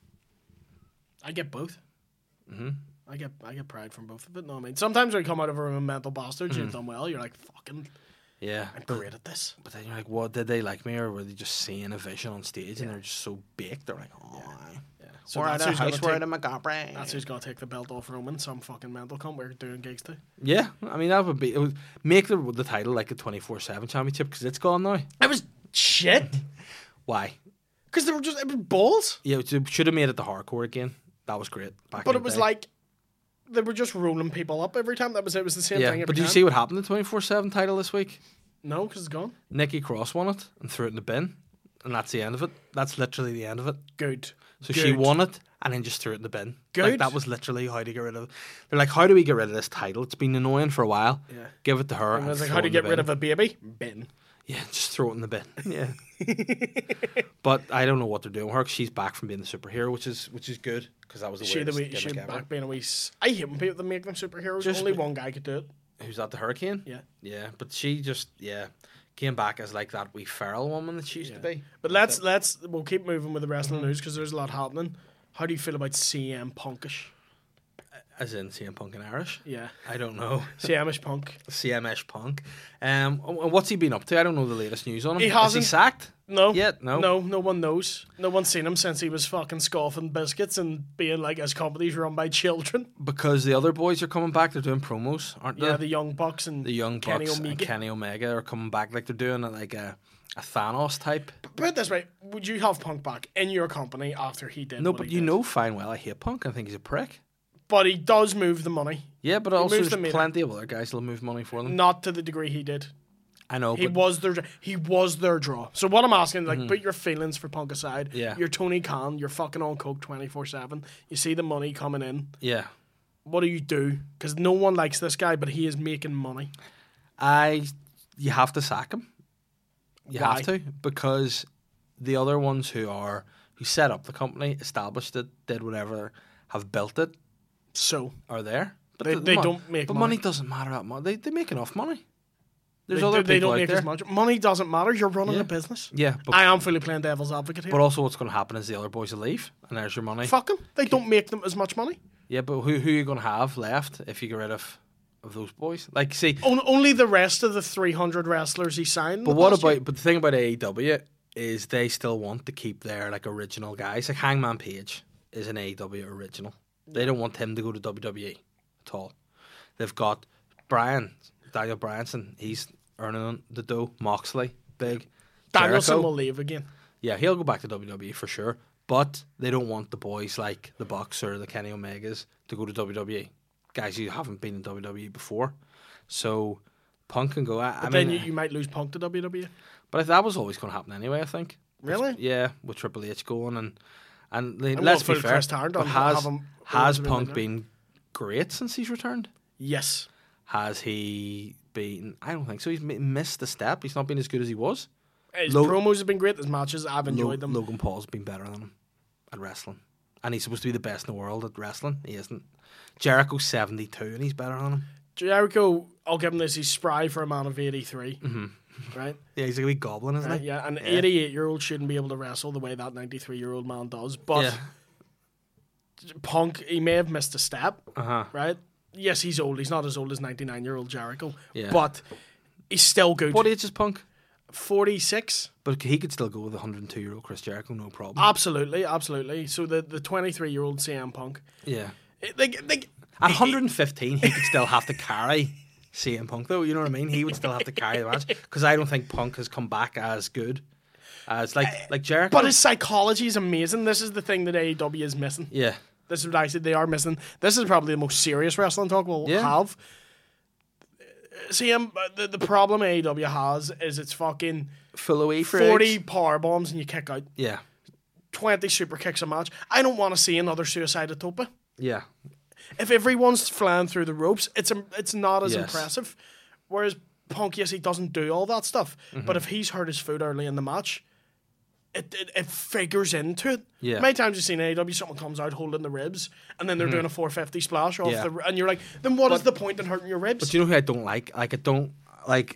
S1: I get both.
S2: hmm
S1: I get I get pride from both of it. No, I mean sometimes when you come out of a room of mental bastards,
S2: Mm-hmm.
S1: you've done well. You're like fucking.
S2: Yeah,
S1: I'm
S2: but,
S1: great at this.
S2: but then you're like, what did they like me, or were they just seeing a vision on stage and they're just so baked? They're like, oh,
S1: Yeah. So
S2: we're
S1: that's
S2: at a
S1: who's gonna
S2: house, we're
S1: take-
S2: at a Montgomery.
S1: That's who's gonna take the belt off Roman. Some fucking mental cunt we're doing gigs to.
S2: Yeah, I mean that would be it would make the the title like a twenty-four seven championship because it's gone now.
S1: It was shit
S2: Why?
S1: because they were just it was balls.
S2: Yeah, it should have made it the hardcore again. That was great. Back
S1: But
S2: in
S1: it
S2: the
S1: was
S2: day.
S1: like they were just rolling people up every time. That was it. Was the same
S2: yeah.
S1: thing every
S2: But did you
S1: time.
S2: see what happened to the twenty-four seven title this week?
S1: No, because it's gone.
S2: Nikki Cross won it and threw it in the bin, and that's the end of it. That's literally the end of it.
S1: Good.
S2: So
S1: Good.
S2: she won it and then just threw it in the bin. Like,
S1: Good.
S2: that was literally how to get rid of it. They're like, how do we get rid of this title? It's been annoying for a while.
S1: Yeah.
S2: Give it to her.
S1: And I was like,
S2: throw
S1: how
S2: it
S1: do you
S2: in the
S1: get rid
S2: bin.
S1: of a baby? Bin.
S2: Yeah, just throw it in the bin. Yeah. But I don't know what they're doing with her 'cause she's back from being the superhero, which is which is good because that was the
S1: She the
S2: weirdest
S1: wee, she
S2: gimmick ever.
S1: back being a wee. s- I hate when people that make them superheroes.
S2: Just-
S1: Only one guy could do it.
S2: Who's that? The Hurricane?
S1: Yeah.
S2: Yeah, but she just yeah came back as like that wee feral woman that she used to be.
S1: But let's let's we'll keep moving with the wrestling news because there's a lot happening. How do you feel about C M Punkish?
S2: As in C M Punk and Irish.
S1: Yeah,
S2: I don't know.
S1: C M ish Punk.
S2: C M S Punk. Um, and what's he been up to? I don't know the latest news on him.
S1: He
S2: Is
S1: hasn't-
S2: he sacked?
S1: No,
S2: Yet? No?
S1: no, no one knows. No one's seen him since he was fucking scoffing biscuits and being like his company's run by children.
S2: Because the other boys are coming back. They're doing promos, aren't they?
S1: Yeah, the Young Bucks and
S2: the Young
S1: Kenny
S2: Bucks and
S1: Omega.
S2: Kenny Omega are coming back. Like they're doing it like a, a Thanos type.
S1: Put it this way: would you have Punk back in your company after he did?
S2: No,
S1: what
S2: but
S1: he
S2: you
S1: did?
S2: know fine well I hate Punk. I think he's a prick.
S1: But he does move the money,
S2: Yeah, but also
S1: moves
S2: there's
S1: the meter.
S2: plenty of other guys that'll move money for them.
S1: not to the degree he did.
S2: I know,
S1: He
S2: but
S1: was their he was their draw. So what I'm asking, like, put your feelings for Punk aside.
S2: Yeah.
S1: You're Tony Khan. You're fucking on coke twenty four seven. You see the money coming in.
S2: yeah,
S1: What do you do? Because no one likes this guy, but he is making money.
S2: I you have to sack him. You
S1: Why?
S2: have to because the other ones who are who set up the company, established it, did whatever, have built it,
S1: So
S2: are there. But
S1: They-
S2: the
S1: they
S2: mon-
S1: don't make
S2: But
S1: money.
S2: money doesn't matter that much. They they make enough money. There's
S1: they,
S2: other
S1: they
S2: people
S1: don't
S2: out
S1: make
S2: there.
S1: as much. Money doesn't matter. You're running
S2: Yeah.
S1: a business.
S2: Yeah, but
S1: I am fully playing devil's advocate here.
S2: but also what's going to happen is the other boys will leave, and there's your money.
S1: Fuck them. They don't make them as much money.
S2: Yeah, but who who are you going to have left if you get rid of of those boys? Like, see,
S1: On, only the rest of the three hundred wrestlers he signed.
S2: but
S1: the
S2: what
S1: past
S2: about?
S1: year.
S2: But the thing about A E W is they still want to keep their like original guys. Like Hangman Page is an A E W original. They don't want him to go to W W E at all. They've got Brian Daniel Bryanson. He's earning the dough. Moxley, big.
S1: Danielson
S2: Jericho.
S1: will leave again?
S2: Yeah, he'll go back to W W E for sure. But they don't want the boys like the Bucks or the Kenny Omegas to go to W W E. Guys who haven't been in W W E before. So Punk can go. I,
S1: But
S2: I
S1: then
S2: mean,
S1: you, you might lose Punk to W W E.
S2: but that was always going to happen anyway. I think.
S1: Really?
S2: Yeah, with Triple H going and and they,
S1: I'm
S2: let's
S1: not
S2: be
S1: full
S2: fair.
S1: Chris Tarrant
S2: but
S1: on
S2: has
S1: have him
S2: has
S1: always been
S2: Punk
S1: there.
S2: been great since he's returned?
S1: Yes.
S2: Has he been? I don't think so. He's mi- missed a step. He's not been as good as he was.
S1: His
S2: Lo-
S1: promos have been great. His matches, I've
S2: Lo-
S1: enjoyed them.
S2: Logan Paul's been better than him at wrestling. And he's supposed to be the best in the world at wrestling. He isn't. Jericho's seventy-two and he's better than him.
S1: Jericho, I'll give him this. He's spry for a man of eighty-three.
S2: Mm-hmm.
S1: Right?
S2: Yeah, he's a wee goblin, isn't
S1: Right,
S2: he?
S1: yeah, an
S2: Yeah.
S1: eighty-eight-year-old shouldn't be able to wrestle the way that ninety-three-year-old man does. But
S2: Yeah.
S1: Punk, he may have missed a step,
S2: Uh-huh.
S1: right? Yes, he's old. He's not as old as ninety-nine-year-old Jericho.
S2: Yeah.
S1: But he's still good.
S2: What age is Punk?
S1: forty-six?
S2: But he could still go with a one hundred two-year-old Chris Jericho, no problem.
S1: Absolutely, absolutely. So the, the twenty-three-year-old C M Punk,
S2: yeah.
S1: it- they, they,
S2: At one hundred fifteen, he could still have to carry C M Punk, though. You know what I mean? He would still have to carry the match because I don't think Punk has come back as good as like like Jericho.
S1: but his psychology is amazing. This is the thing that A E W is missing.
S2: yeah,
S1: This is what I said they are missing. This is probably the most serious wrestling talk we'll
S2: Yeah.
S1: have. See, um, the, the problem A E W has is it's fucking
S2: full away for
S1: forty
S2: eggs.
S1: power bombs and you kick out.
S2: Yeah,
S1: twenty super kicks a match. I don't want to see another Suicide at Topa.
S2: yeah,
S1: If everyone's flying through the ropes, it's um, it's not as
S2: Yes.
S1: impressive. Whereas Punk, yes, he doesn't do all that stuff,
S2: Mm-hmm.
S1: but if he's hurt his foot early in the match, it it, it figures into it.
S2: Yeah.
S1: How many times you've seen A E W, someone comes out holding the ribs, and then they're doing a four fifty splash off
S2: Mm-hmm. Yeah.
S1: the, and you're like, then what is the point in hurting your ribs?
S2: But you know who I don't like? Like I don't like.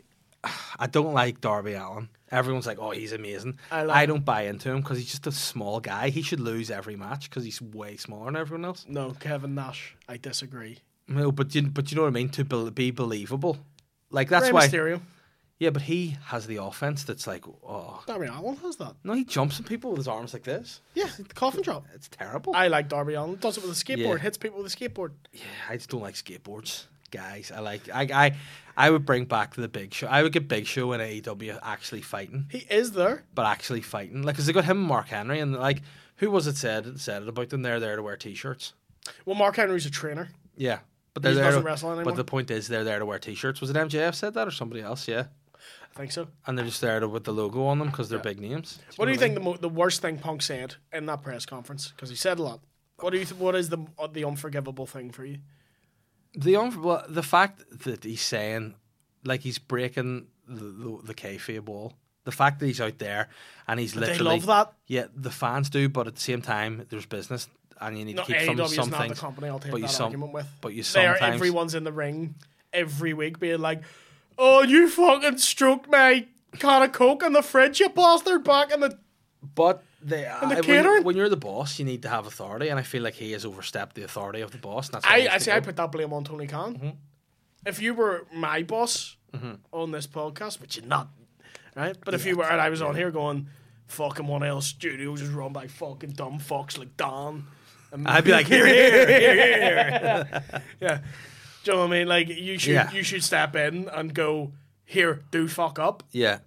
S2: I don't like Darby Allin. Everyone's like, "Oh, he's amazing."
S1: I
S2: I,
S1: like
S2: don't buy into him because he's just a small guy. He should lose every match because he's way smaller than everyone else.
S1: No, Kevin Nash, I disagree.
S2: No, but you, but you know what I mean. To be, be believable, like that's
S1: Rey
S2: why.
S1: Mysterio,
S2: Yeah, but he has the offense that's like, oh
S1: Darby Allin has that.
S2: no, he jumps at people with his arms like this.
S1: Yeah, the coffin drop.
S2: It's terrible.
S1: I like Darby Allin. Does it with a skateboard.
S2: Yeah.
S1: Hits people with a skateboard.
S2: Yeah, I just don't like skateboards, guys. I like I I I would bring back the Big Show. I would get Big Show in A E W actually fighting,
S1: He is there.
S2: but actually fighting. Like, cause they got him and Mark Henry, and like, who was it said said it about them? They're there to wear t-shirts.
S1: Well, Mark Henry's a trainer.
S2: Yeah, but they're
S1: He
S2: there.
S1: doesn't
S2: To,
S1: wrestle anymore.
S2: but the point is, they're there to wear t-shirts. Was it M J F said that or somebody else? Yeah,
S1: I think so.
S2: and they're just there to with the logo on them because they're
S1: Yeah.
S2: big names.
S1: What do you
S2: know
S1: think the mo- the worst thing Punk said in that press conference? Because he said a lot. What do you? Th- what is the uh, the unforgivable thing for you?
S2: The un- well, the fact that he's saying, like, he's breaking the, the, the kayfabe wall. The fact that he's out there and he's
S1: They
S2: literally
S1: love that.
S2: Yeah, the fans do, but at the same time, there's business, and you need
S1: No,
S2: to keep
S1: A E
S2: some
S1: W is
S2: some
S1: not the
S2: things.
S1: company I'll take
S2: but you
S1: that
S2: some-
S1: argument with.
S2: But you
S1: They are
S2: sometimes
S1: everyone's in the ring every week being like, "Oh, you fucking stroked my can of Coke in the fridge, you bastard!" Back in the
S2: But they,
S1: the
S2: I- when,
S1: catering?
S2: when you're the boss, you need to have authority, and I feel like he has overstepped the authority of the boss. And that's where
S1: I
S2: he needs
S1: I
S2: to
S1: say I
S2: go.
S1: put that blame on Tony Khan.
S2: Mm-hmm.
S1: If you were my boss on this podcast, which you're not, right? But if you were, and I was on here going, "Fucking one L Studios is run by fucking dumb fucks like Don," and
S2: I'd be like, here, here, here, here.
S1: yeah. Do you know what I mean? Like you should
S2: Yeah.
S1: you should step in and go, "Here, do fuck up,"
S2: Yeah,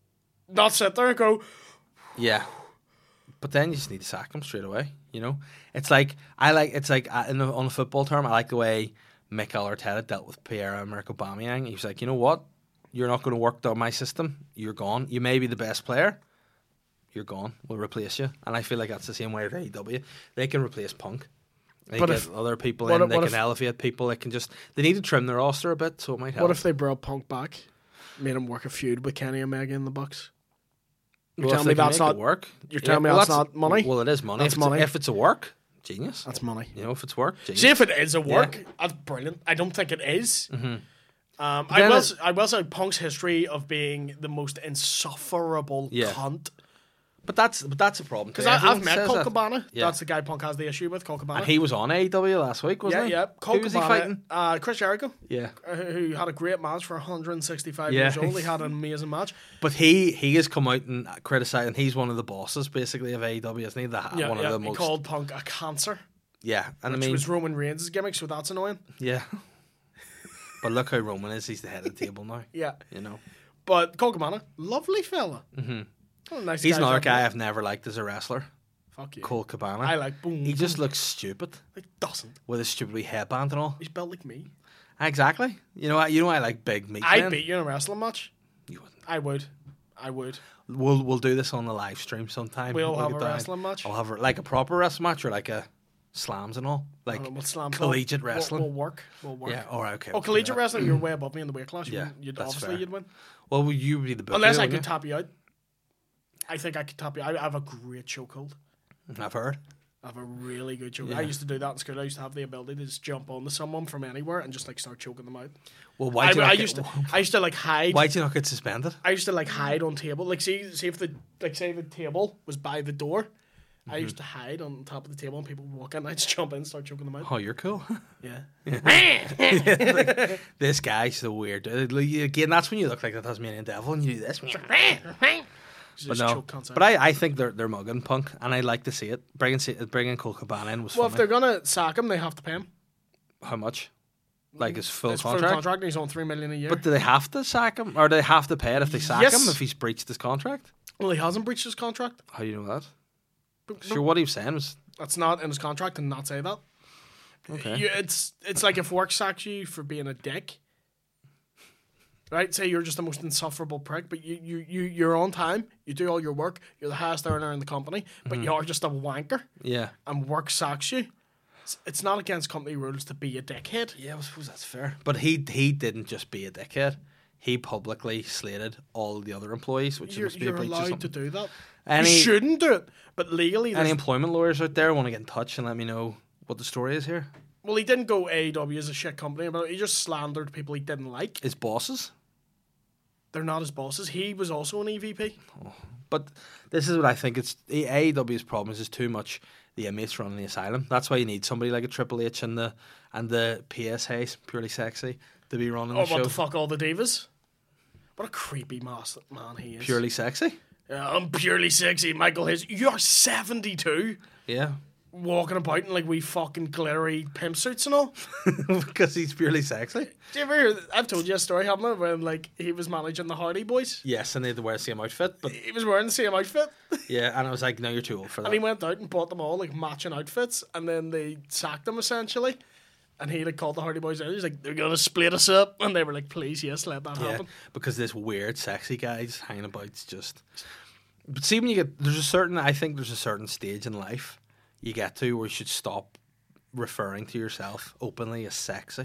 S1: not sit there and go,
S2: yeah. But then you just need to sack him straight away. You know, it's like I like it's like uh, in the, on a football term, I like the way Mikel Arteta dealt with Pierre-Emerick Aubameyang. He was like, you know what, you're not going to work down my system. You're gone. You may be the best player. You're gone. We'll replace you. And I feel like that's the same way with A E W. They can replace Punk. They
S1: But
S2: get
S1: if-
S2: other people
S1: what
S2: in.
S1: if-
S2: They
S1: what
S2: can
S1: if-
S2: elevate people. They can just. They need to trim their roster a bit, so it might help.
S1: "What if they brought Punk back, made him work a feud with Kenny Omega in the Bucks?" You're
S2: Well, if
S1: telling
S2: they
S1: me
S2: can
S1: that's
S2: make it
S1: not
S2: work?
S1: You're telling me that's not money?
S2: Well, it is money.
S1: That's
S2: if, it's,
S1: money.
S2: if it's a work, genius.
S1: That's money.
S2: You know, if it's work, genius.
S1: See if it is a work, that's brilliant. I don't think it is. Um, I
S2: then
S1: will.
S2: it-
S1: s- I will say Punk's history of being the most insufferable
S2: Yeah.
S1: cunt.
S2: But that's but that's a problem.
S1: Because
S2: too.
S1: I've
S2: Everyone
S1: met
S2: says
S1: Colt
S2: that.
S1: Cabana.
S2: Yeah.
S1: That's the guy Punk has the issue with. Colt Cabana.
S2: And he was on A E W last week, wasn't
S1: yeah,
S2: he?
S1: yeah. Colt
S2: Who was he
S1: Cabana,
S2: fighting?
S1: Uh, Chris Jericho,
S2: Yeah.
S1: uh, who had a great match for one hundred sixty-five
S2: Yeah.
S1: years old. He had an amazing match.
S2: But he he has come out and criticised, and he's one of the bosses basically of A E W, isn't he? The,
S1: Yeah,
S2: one
S1: yeah.
S2: of the
S1: He
S2: most.
S1: called Punk a cancer,
S2: yeah, and
S1: which
S2: I mean,
S1: was Roman Reigns' gimmick. So that's annoying.
S2: yeah. But look how Roman is. He's the head of the table now.
S1: Yeah,
S2: You know,
S1: but Colt Cabana, lovely fella. Mm-hmm. Nice
S2: he's
S1: guy
S2: another
S1: to
S2: guy
S1: have
S2: I've never liked as a wrestler.
S1: met. Fuck you.
S2: Colt Cabana.
S1: I like boom.
S2: He just
S1: boom.
S2: looks stupid
S1: He doesn't.
S2: with his stupid wee headband and all.
S1: He's built like me.
S2: Exactly. You know, I, you know, I like big meat.
S1: I'd
S2: men.
S1: beat you in a wrestling match.
S2: You wouldn't.
S1: I would. I would.
S2: We'll we'll do this on the live stream sometime.
S1: We'll
S2: We'll
S1: have
S2: get
S1: a
S2: down.
S1: wrestling match.
S2: I'll have a, like a proper wrestling match or like a slams and all, like
S1: Uh, we'll slam
S2: collegiate
S1: we'll,
S2: wrestling.
S1: We'll, work. We'll work.
S2: Yeah. All right. Okay.
S1: Oh,
S2: we'll do
S1: collegiate
S2: that.
S1: wrestling, you're way above me in the weight class. You
S2: Yeah,
S1: wouldn't- you'd
S2: that's
S1: obviously
S2: fair.
S1: you'd win.
S2: Well, will you be the booker,
S1: Unless I
S2: wouldn't
S1: could tap you out. I think I could tap you. I I have a great chokehold.
S2: you? I've heard.
S1: I have a really good choke.
S2: Yeah.
S1: I used to do that in school. I used to have the ability to just jump onto someone from anywhere and just like start choking them out.
S2: Well, why
S1: I,
S2: do you
S1: I
S2: not get,
S1: used to. I used to like hide.
S2: why do you not get suspended?
S1: I used to like hide on table. Like see, see if the like say the table was by the door. I
S2: Mm-hmm.
S1: used to hide on top of the table and people would walk in. I just jump in and start choking them out.
S2: Oh, you're cool.
S1: Yeah.
S2: This guy's so weird. Uh, like, Again, that's when you look like the Tasmanian devil and you do this. But
S1: Just
S2: no,
S1: choke cunts out.
S2: but I, I think they're they're mugging Punk, and I like to see it. Bringing bringing Colt Cabana in was
S1: well, if
S2: funny.
S1: they're gonna sack him, they have to pay him.
S2: How much? Like his full
S1: It's full
S2: contract.
S1: contract, and he's on three million a year.
S2: But do they have to sack him, or do they have to pay it if they sack
S1: Yes.
S2: him if he's breached his contract?
S1: well, he hasn't breached his contract.
S2: How do you know that?
S1: But-
S2: Sure, what he was saying was
S1: That's not in his contract, and not say that.
S2: okay.
S1: You, it's it's like if work sacks you for being a dick, right? Say you're just the most insufferable prick, but you you you you're on time. You do all your work. You're the highest earner in the company, but
S2: Mm-hmm.
S1: you are just a wanker,
S2: Yeah.
S1: and work sacks you. It's, it's not against company rules to be a dickhead.
S2: Yeah, I suppose that's fair. But he he didn't just be a dickhead. he publicly slated all the other employees, which
S1: You're,
S2: must be a
S1: you're
S2: breach or
S1: allowed to
S2: something.
S1: do that.
S2: Any,
S1: you shouldn't do it, but legally,
S2: any
S1: there's-
S2: employment lawyers out there want to get in touch and let me know what the story is here?
S1: well, he didn't go A E W as a shit company, but he just slandered people he didn't like.
S2: His bosses?
S1: They're not his bosses. He was also an E V P.
S2: But this is what I think. It's the A E W's problem is too much the inmates running the asylum. That's why you need somebody like a Triple H and the and the P S A's, Purely Sexy, to be running
S1: Oh,
S2: the show.
S1: what the fuck, all the divas? What a creepy mas- man he is.
S2: Purely Sexy?
S1: Yeah, I'm purely sexy, Michael Hayes. You're seventy-two,
S2: Yeah.
S1: walking about in like wee fucking glittery pimp suits and all.
S2: Because he's purely sexy.
S1: Do you ever? I've told you a story, haven't I? When like he was managing the Hardy Boys.
S2: Yes, and they had to wear the same outfit. But
S1: He was wearing the same outfit,
S2: yeah, and I was like, no, you're too old for that.
S1: and he went out and bought them all like matching outfits, and then they sacked him essentially. And he like called the Hardy Boys out. He's like, "They're gonna split us up," and they were like, "Please, yes, let that
S2: Yeah,
S1: happen."
S2: because this weird, sexy guy just hanging about is just. But see, when you get there's a certain, I think there's a certain stage in life you get to where you should stop referring to yourself openly as sexy.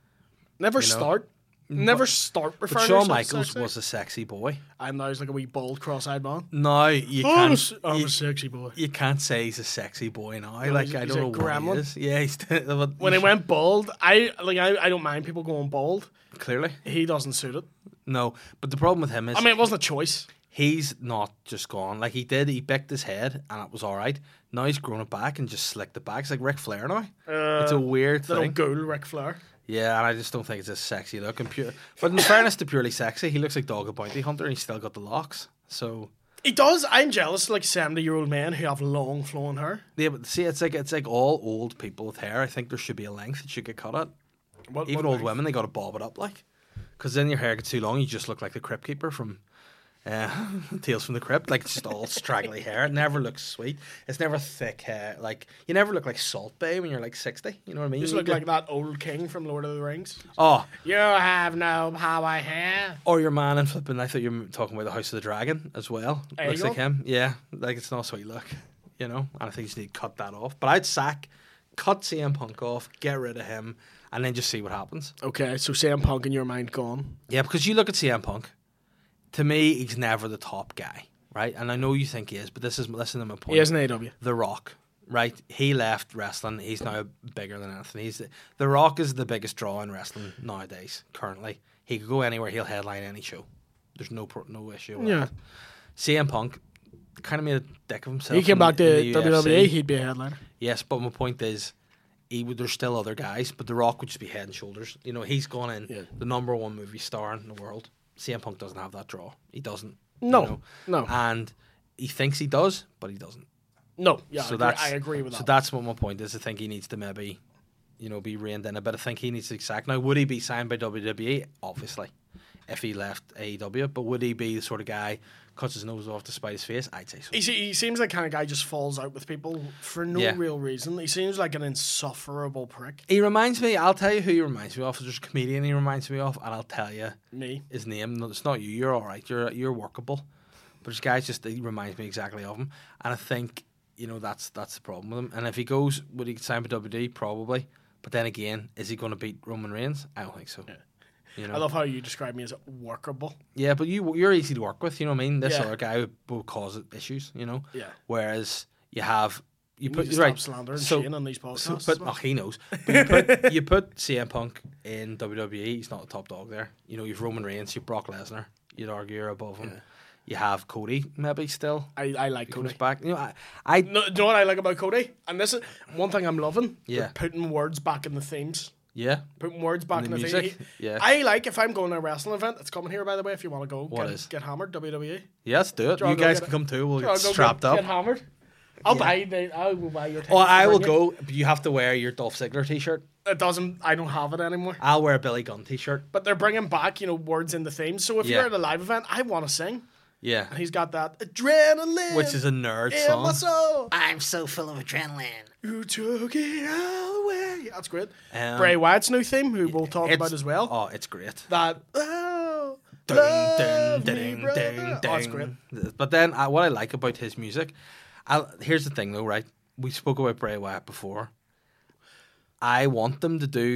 S1: Never
S2: You know?
S1: start. Never start
S2: But
S1: referring to
S2: Shawn
S1: yourself
S2: Michaels
S1: sexy.
S2: was a sexy boy.
S1: And now he's like a wee bald, cross-eyed man.
S2: No, you
S1: Oh, I'm, a,
S2: can't.
S1: s- I'm
S2: you,
S1: a sexy boy.
S2: you can't say he's a sexy boy now.
S1: No,
S2: like
S1: he's-
S2: I
S1: he's
S2: don't
S1: a
S2: know what
S1: gremlin.
S2: he is. Yeah, he's but
S1: When he went bald, I like I, I don't mind people going bald.
S2: clearly
S1: He doesn't suit it.
S2: no. But the problem with him is
S1: I mean, it wasn't a choice.
S2: he's not just gone. Like he did, he bicked his head and it was all right. Now he's grown it back and just slicked it back. It's like Ric Flair now.
S1: Uh,
S2: It's a weird
S1: little
S2: thing.
S1: ghoul Ric Flair.
S2: Yeah, and I just don't think it's a sexy look. And pure, but in fairness to Purely Sexy, he looks like Dog a Bounty Hunter and he's still got the locks. So
S1: He does. I'm jealous of like seventy-year-old men who have long flowing hair.
S2: yeah, but see, it's like it's like all old people with hair. I think there should be a length it should get cut at.
S1: What,
S2: Even
S1: what
S2: old
S1: length?
S2: women, they got to bob it up like, because then your hair gets too long, you just look like the Crypt Keeper from uh, Tales from the Crypt. Like it's just all straggly hair. It never looks sweet. It's never thick hair. Like you never look like Salt Bay when you're like sixty. You know what I mean?
S1: You just
S2: You
S1: look
S2: need
S1: like that old king from Lord of the Rings.
S2: to- oh,
S1: You have no power here.
S2: or your man and flipping. I thought you were talking about the House of the Dragon as well. Looks
S1: Aegon?
S2: like him. Yeah, like it's not a sweet look. You know, and I think you just need to cut that off. But I'd sack, cut C M Punk off, get rid of him, and then just see what happens.
S1: Okay, so C M Punk in your mind gone.
S2: Yeah, because you look at C M Punk. To me, he's never the top guy, right? And I know you think he is, but this is listen to my point.
S1: He is an A E W.
S2: The Rock, right? He left wrestling. He's now bigger than anything. He's the Rock is the biggest draw in wrestling nowadays. Currently, he could go anywhere. He'll headline any show. There's no pro, no issue. With
S1: Yeah.
S2: that. C M Punk kind of made a dick of himself.
S1: He came
S2: in-
S1: back
S2: in
S1: to
S2: the
S1: W W E,
S2: U F C.
S1: he'd be a headliner.
S2: Yes, but my point is, he would, there's still other guys, but The Rock would just be head and shoulders. You know, he's gone in
S1: Yeah.
S2: the number one movie star in the world. C M Punk doesn't have that draw. He doesn't.
S1: No,
S2: you know?
S1: no.
S2: And he thinks he does, but he doesn't.
S1: No, yeah,
S2: so
S1: I,
S2: that's
S1: agree, I agree with that.
S2: So that's what my point is. I think he needs to maybe, you know, be reined in a bit. I think he needs to sack. Now, would he be signed by W W E? Obviously, if he left A E W. But would he be the sort of guy cuts his nose off to spite his face? I'd say so.
S1: He, se- he seems like the kind of guy who just falls out with people for no
S2: Yeah.
S1: real reason. He seems like an insufferable prick.
S2: He reminds me. I'll tell you who he reminds me of. There's a comedian he reminds me of, and I'll tell you
S1: Me.
S2: his name. No, it's not you. You're all right. You're you're workable. But this guy's just he reminds me exactly of him, and I think you know that's that's the problem with him. And if he goes, would he sign by W W E? Probably. But then again, is he going to beat Roman Reigns? I don't think so.
S1: Yeah.
S2: You know?
S1: I love how you describe me as workable.
S2: Yeah, but you you're easy to work with. You know what I mean? This
S1: Yeah.
S2: other guy will cause issues. You know.
S1: Yeah.
S2: Whereas you have you,
S1: You
S2: put
S1: need to stop
S2: right.
S1: slandering
S2: so-
S1: Shane on these podcasts.
S2: So,
S1: as
S2: but
S1: well.
S2: oh, he knows. But you put you put C M Punk in W W E. He's not the top dog there. You know, you've Roman Reigns, you've Brock Lesnar. You'd argue you're above him.
S1: Yeah.
S2: You have Cody, maybe still.
S1: I, I like
S2: He comes
S1: Cody.
S2: back. You know, I, I
S1: No, do you know what I like about Cody? And this is one thing I'm loving.
S2: Yeah.
S1: They're putting words back in the themes.
S2: yeah.
S1: Putting words back in
S2: In
S1: the,
S2: the
S1: theme.
S2: music? Yeah.
S1: I like if I'm going to a wrestling event. It's coming here, by the way. If you want to go,
S2: What
S1: get,
S2: is?
S1: get hammered. W W E.
S2: Yeah, let's do it.
S1: Do you
S2: You
S1: wanna go
S2: guys
S1: get
S2: can come too. We'll
S1: Do you
S2: get
S1: wanna go
S2: strapped
S1: get,
S2: up.
S1: Get hammered. I'll
S2: Yeah.
S1: buy. The, I will buy your.
S2: Oh, I will
S1: tickets to bring
S2: go, but you have to wear your Dolph Ziggler t-shirt.
S1: It. It doesn't. I don't have it anymore.
S2: I'll wear a Billy Gunn t-shirt.
S1: But they're bringing back, you know, words in the themes. So if
S2: Yeah.
S1: you're at a live event, I want to sing.
S2: Yeah.
S1: And he's got that adrenaline,
S2: Which is a nerd
S1: in my
S2: song.
S1: soul.
S4: I'm so full of adrenaline.
S1: You took it all away. That's great.
S2: Um,
S1: Bray Wyatt's new theme, who we'll talk
S2: It's-
S1: about as well.
S2: Oh, it's great.
S1: That oh,
S2: Ding,
S1: love
S2: ding,
S1: me,
S2: ding,
S1: brother.
S2: ding,
S1: Oh, that's great.
S2: ding. But then, uh, what I like about his music, I'll, here's the thing though, right? We spoke about Bray Wyatt before. I want them to do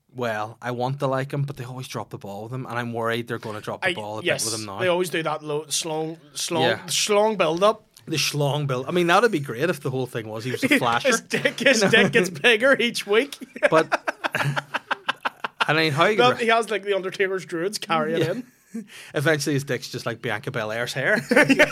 S2: Well, I want to like him, but they always drop the ball with him, and I'm worried they're going to drop the
S1: I,
S2: ball a
S1: yes,
S2: bit with him now.
S1: they always do that low, slong, slong,
S2: Yeah.
S1: slong build up.
S2: The schlong build. I mean, that'd be great if the whole thing was he was a flasher.
S1: His dick, his dick gets bigger each week.
S2: But I mean, how you
S1: Well,
S2: could,
S1: he has like the Undertaker's druids carry it in.
S2: eventually his dick's just like Bianca Belair's hair,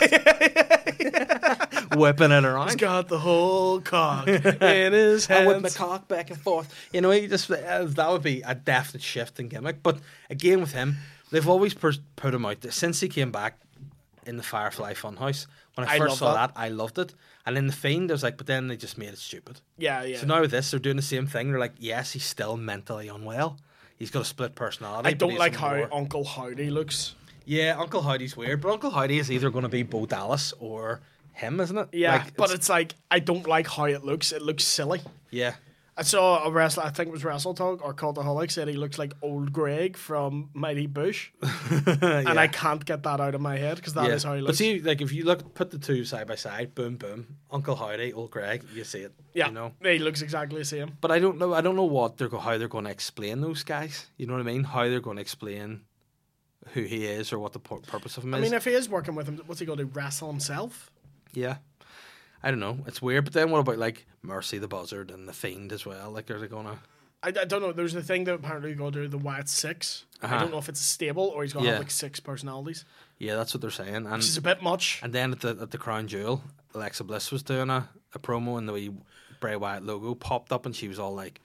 S2: whipping it around.
S1: He's got the whole cock in his
S2: I whip my
S1: hands.
S2: cock back and forth. You know, he just uh, that would be a definite shift in gimmick. But again, with him, they've always pers- put him out there since he came back in the Firefly Funhouse. When I,
S1: I
S2: first
S1: love
S2: saw
S1: that.
S2: that. I loved it. And in the Fiend, I was like, but then they just made it stupid.
S1: Yeah, yeah.
S2: So now with this, they're doing the same thing. They're like, yes, he's still mentally unwell. He's got a split personality.
S1: I
S2: but
S1: don't
S2: he's
S1: like
S2: a
S1: how
S2: more-
S1: Uncle Howdy looks.
S2: Yeah, Uncle Howdy's weird, but Uncle Howdy is either going to be Bo Dallas or him, isn't it?
S1: Yeah,
S2: Like,
S1: but it's like I don't like how it looks. It looks silly.
S2: yeah.
S1: I saw a wrestler, I think it was Wrestle Talk or Cultaholic, said he looks like old Greg from Mighty Bush, and I can't get that out of my head because that is how he
S2: But
S1: looks.
S2: see, like if you look, put the two side by side, boom, boom, Uncle Howdy, old Greg, you see it.
S1: yeah,
S2: You know.
S1: he looks exactly the same.
S2: But I don't know. I don't know what they're go, how they're going to explain those guys. You know what I mean? How they're going to explain who he is or what the pur- purpose of him
S1: I
S2: is.
S1: mean, if he is working with him, what's he going to do? Wrestle himself?
S2: yeah. I don't know. It's weird. But then what about like Mercy the Buzzard and the Fiend as well? Like, are they going to?
S1: I, I don't know. There's the thing that apparently going to do the Wyatt Six. I
S2: Uh-huh.
S1: don't know if it's a stable or he's going to
S2: Yeah.
S1: have like six personalities,
S2: Yeah, that's what they're saying. And
S1: which is a bit much.
S2: and then at the at the Crown Jewel, Alexa Bliss was doing a, a promo and the wee Bray Wyatt logo popped up and she was all like,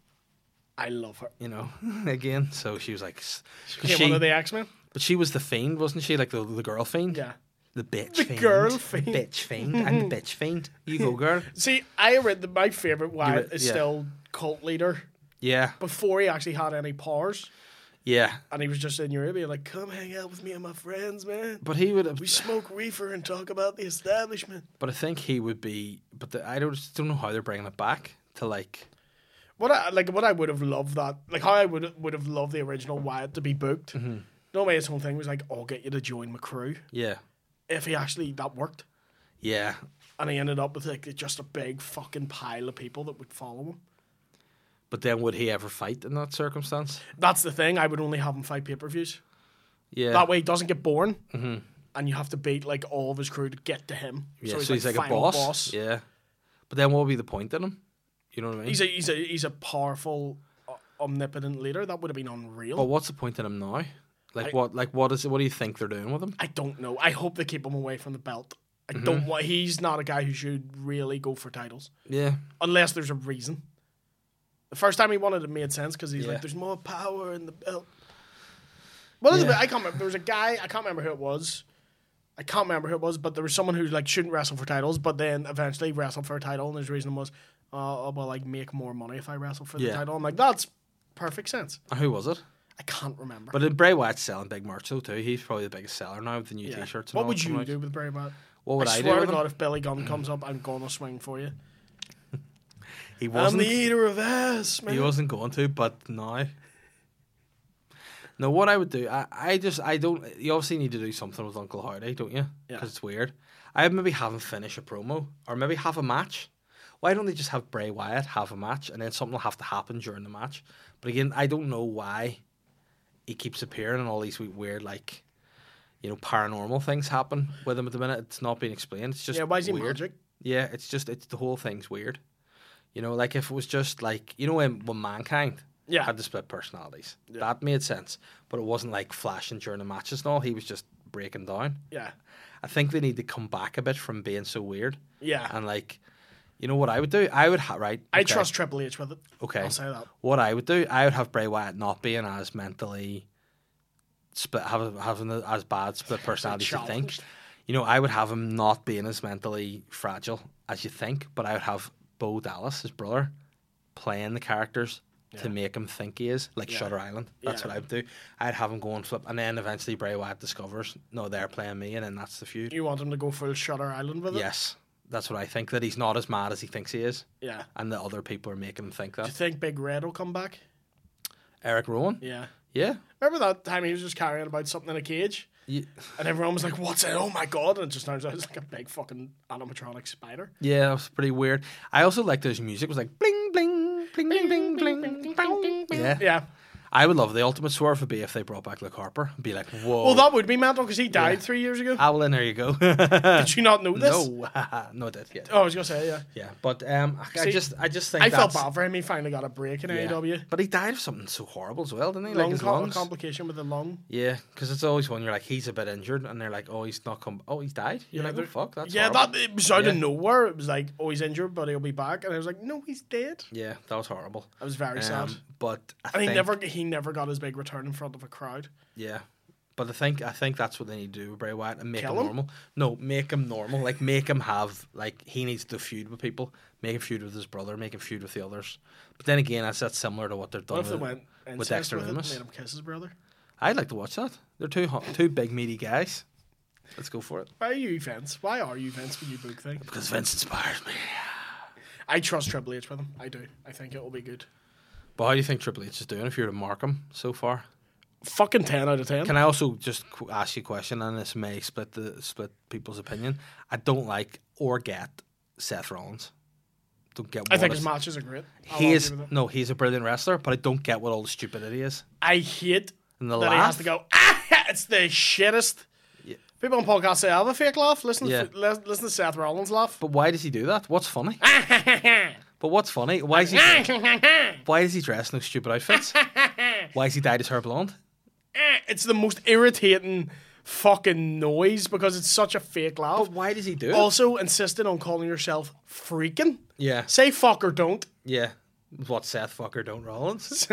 S1: I love her.
S2: you know, again. So she was like, s-
S1: Came
S2: she,
S1: one of the X Men.
S2: but she was the Fiend, wasn't she? Like the the girl Fiend.
S1: Yeah.
S2: The bitch
S1: The
S2: fiend.
S1: girl fiend.
S2: Bitch fiend. I'm the bitch fiend. You go, girl.
S1: See, I read that my favorite Wyatt
S2: re-
S1: is
S2: yeah.
S1: still cult leader
S2: Yeah.
S1: before he actually had any powers.
S2: Yeah.
S1: And he was just in Europe being like, come hang out with me and my friends, man.
S2: But he would have.
S1: We smoke reefer and talk about the establishment.
S2: But I think he would be. But the, I don't just don't know how they're bringing it back to like.
S1: What I like, what I would have loved that, like how I would would have loved the original Wyatt to be booked.
S2: Mm-hmm.
S1: No way, his whole thing was like, I'll get you to join my crew.
S2: Yeah.
S1: If he actually that worked,
S2: Yeah.
S1: and he ended up with like just a big fucking pile of people that would follow him.
S2: But then would he ever fight in that circumstance?
S1: That's the thing. I would only have him fight pay per views.
S2: Yeah.
S1: That way, he doesn't get born,
S2: Mm-hmm.
S1: and you have to beat like all of his crew to get to him.
S2: Yeah. So he's, like, a
S1: final
S2: boss. Yeah. But then what would be the point in him? You know what I mean?
S1: He's a he's a he's a powerful, uh, omnipotent leader. That would have been unreal.
S2: But what's the point in him now? Like
S1: I-
S2: what? Like what is it? What do you think they're doing with him?
S1: I don't know. I hope they keep him away from the belt. I
S2: Mm-hmm.
S1: don't want. He's not a guy who should really go for titles
S2: Yeah.
S1: unless there's a reason. The first time he wanted it made sense because he's
S2: Yeah.
S1: like, "There's more power in the belt." What is
S2: Yeah.
S1: it? I can't remember. There was a guy. I can't remember who it was. I can't remember who it was, but there was someone who like shouldn't wrestle for titles, but then eventually wrestled for a title, and his reason was, "Uh, well, like make more money if I wrestle for the
S2: Yeah.
S1: title." I'm like, that's perfect sense.
S2: And who was it?
S1: I can't remember.
S2: But then Bray Wyatt's selling big merch though too. He's probably the biggest seller now with the new
S1: Yeah.
S2: T-shirts. And
S1: What
S2: all
S1: would
S2: coming
S1: you
S2: out.
S1: do with Bray Wyatt?
S2: What would
S1: I,
S2: I,
S1: swear
S2: do?
S1: to
S2: With him?
S1: God, if Billy Gunn comes up, I'm gonna swing for you.
S2: He
S1: I'm
S2: wasn't.
S1: the eater of ass, man.
S2: He wasn't going to, but now. No, what I would do, I, I just, I don't. You obviously need to do something with Uncle Howdy, don't you?
S1: Yeah.
S2: Because it's weird. I would maybe have him finish a promo, or maybe have a match. Why don't they just have Bray Wyatt have a match, and then something will have to happen during the match? But again, I don't know why he keeps appearing, and all these we- weird, like, you know, paranormal things happen with him at the minute. It's not being explained. It's just
S1: yeah, why is he
S2: weird.
S1: magic?
S2: Yeah, it's just it's the whole thing's weird. You know, like if it was just like you know when, when Mankind
S1: Yeah.
S2: had the split personalities,
S1: Yeah.
S2: that made sense. But it wasn't like flashing during the matches and all. He was just breaking down.
S1: Yeah.
S2: I think they need to come back a bit from being so weird
S1: Yeah.
S2: and like, you know what I would do? I would ha- right.
S1: I
S2: okay.
S1: trust Triple H with it.
S2: Okay,
S1: I'll say that.
S2: what I would do, I would have Bray Wyatt not being as mentally split, having having the, as bad split personalities as you think.
S1: Challenged.
S2: You know, I would have him not being as mentally fragile as you think, but I would have Bo Dallas, his brother, playing the characters to
S1: Yeah.
S2: make him think he is, like
S1: Yeah.
S2: Shutter Island. That's
S1: Yeah.
S2: what I would do. I'd have him go and flip, and then eventually Bray Wyatt discovers, no, they're playing me, and then that's the feud.
S1: You want him to go full Shutter Island with it?
S2: Yes, that's what I think, that he's not as mad as he thinks he is,
S1: Yeah.
S2: and that other people are making him think
S1: Do you
S2: that.
S1: think Big Red will come back?
S2: Eric Rowan?
S1: Yeah.
S2: Yeah.
S1: Remember that time he was just carrying about something in a cage?
S2: Ye-
S1: And everyone was like, what's it? Oh my God. And it just turns out it's like a big fucking animatronic spider.
S2: Yeah, that was pretty weird. I also liked his music. It was like bling bling bling, bling, bling, bling, bling. Yeah.
S1: Yeah.
S2: I would love the ultimate swerve would be if they brought back Luke Harper and be like, whoa.
S1: Well, that would be mental because he died
S2: Yeah.
S1: three years ago.
S2: Ah, well, then there you go.
S1: Did you not know this?
S2: No, no, I did. Yeah,
S1: Oh, I was gonna say yeah.
S2: yeah. But um, I
S1: See,
S2: just, I just think
S1: I felt
S2: that's-
S1: bad for him. He finally got a break in
S2: yeah.
S1: A E W.
S2: But he died of something so horrible as well, didn't he? Like
S1: Lung
S2: his
S1: com-
S2: lungs.
S1: complication with the lung.
S2: Yeah, because it's always when you're like, he's a bit injured, and they're like, oh, he's not come. Oh, he's died. You're
S1: Yeah,
S2: like, oh
S1: they're-
S2: fuck, that's
S1: yeah,
S2: horrible.
S1: that it was out
S2: Yeah.
S1: of nowhere. It was like, oh, he's injured, but he'll be back. And I was like, no, he's dead.
S2: Yeah, that was horrible.
S1: I was very sad.
S2: Um, but I
S1: And he
S2: think,
S1: never he never got his big return in front of a crowd.
S2: yeah. But I think I think that's what they need to do with Bray Wyatt and make
S1: Kill
S2: him
S1: him?
S2: normal. No, make him normal. Like make him have like he needs to feud with people. Make him feud with his brother. Make him feud with the others. But then again, that's that's similar to what they've done
S1: What if they
S2: with,
S1: went
S2: with
S1: incest
S2: Dexter
S1: with it and
S2: Lumis.
S1: made him kiss his brother?
S2: I'd like to watch that. They're two hot, two big meaty guys. Let's go for it.
S1: Why are you Vince? Why are you Vince when you book things?
S2: Because Vince inspires me.
S1: I trust Triple H with him. I do. I think it will be good.
S2: But how do you think Triple H is doing if you were to mark him so far?
S1: Fucking ten out of ten.
S2: Can I also just qu- ask you a question, and this may split the split people's opinion? I don't like or get Seth Rollins. Don't get.
S1: I
S2: what
S1: think
S2: is-
S1: his matches are great. I'll
S2: He
S1: argue
S2: is
S1: with it.
S2: no, he's a brilliant wrestler, but I don't get what all the stupidity is.
S1: I hate
S2: And the
S1: that he has
S2: laugh,
S1: to go. Ah, it's the shittest.
S2: Yeah.
S1: People on podcasts say I have a fake laugh. Listen,
S2: Yeah.
S1: to, li- listen to Seth Rollins laugh.
S2: but why does he do that? What's funny? But what's funny? Why is he? Why does he dress in those stupid outfits? Why is he dyed his hair blonde?
S1: It's the most irritating fucking noise because it's such a fake laugh.
S2: But why does he do it?
S1: Also, insisting on calling yourself freaking.
S2: yeah,
S1: Say fuck or don't.
S2: yeah. What Seth fucker don't Rollins?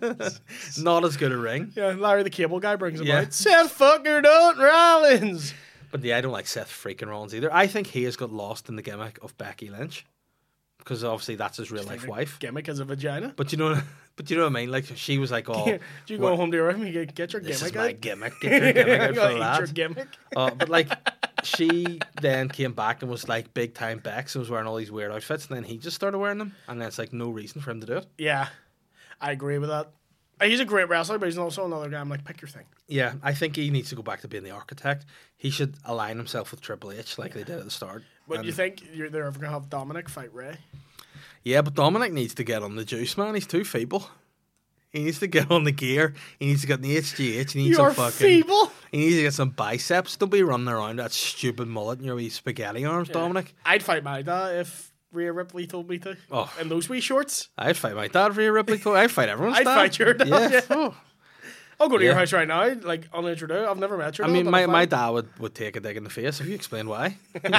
S2: Not as good a ring.
S1: Yeah, Larry the Cable Guy brings him
S2: Yeah.
S1: out. Seth fucker don't Rollins.
S2: But yeah, I don't like Seth freaking Rollins either. I think he has got lost in the gimmick of Becky Lynch, because obviously that's his real life wife.
S1: Gimmick is a vagina.
S2: But you know, but you know what I mean. Like she was like, "Oh,
S1: Do you go
S2: what-
S1: home to your room and get, get your
S2: this
S1: gimmick
S2: is my
S1: out?
S2: gimmick. Get your gimmick out
S1: You
S2: for
S1: gotta
S2: the
S1: eat
S2: lad."
S1: your gimmick.
S2: Uh, but like, she then came back and was like big time Bex and was wearing all these weird outfits, and then he just started wearing them, and then it's like no reason for him to do it.
S1: Yeah, I agree with that. Uh, He's a great wrestler, but he's also another guy. I'm like, pick your thing.
S2: Yeah, I think he needs to go back to being the architect. He should align himself with Triple H like they did at the start.
S1: But
S2: And-
S1: you think you're, they're ever gonna have Dominic fight Ray?
S2: Yeah, but Dominic needs to get on the juice, man. He's too feeble. He needs to get on the gear. He needs to get in the H G H. He needs
S1: You're
S2: some fucking.
S1: feeble.
S2: He needs to get some biceps. Don't be running around that stupid mullet and your wee spaghetti arms, Dominic.
S1: I'd fight my dad if Rhea Ripley told me to.
S2: Oh.
S1: In those wee shorts.
S2: I'd fight my dad, Rhea Ripley. too. I'd fight everyone's
S1: I'd
S2: dad.
S1: fight your dad,
S2: Yeah.
S1: yeah.
S2: Oh.
S1: I'll go to your
S2: Yeah.
S1: house right now, like unintroduced. I've never met your
S2: I
S1: dad,
S2: mean,
S1: but
S2: my,
S1: I'll
S2: my
S1: fight.
S2: dad would, would take a dig in the face if you explain why.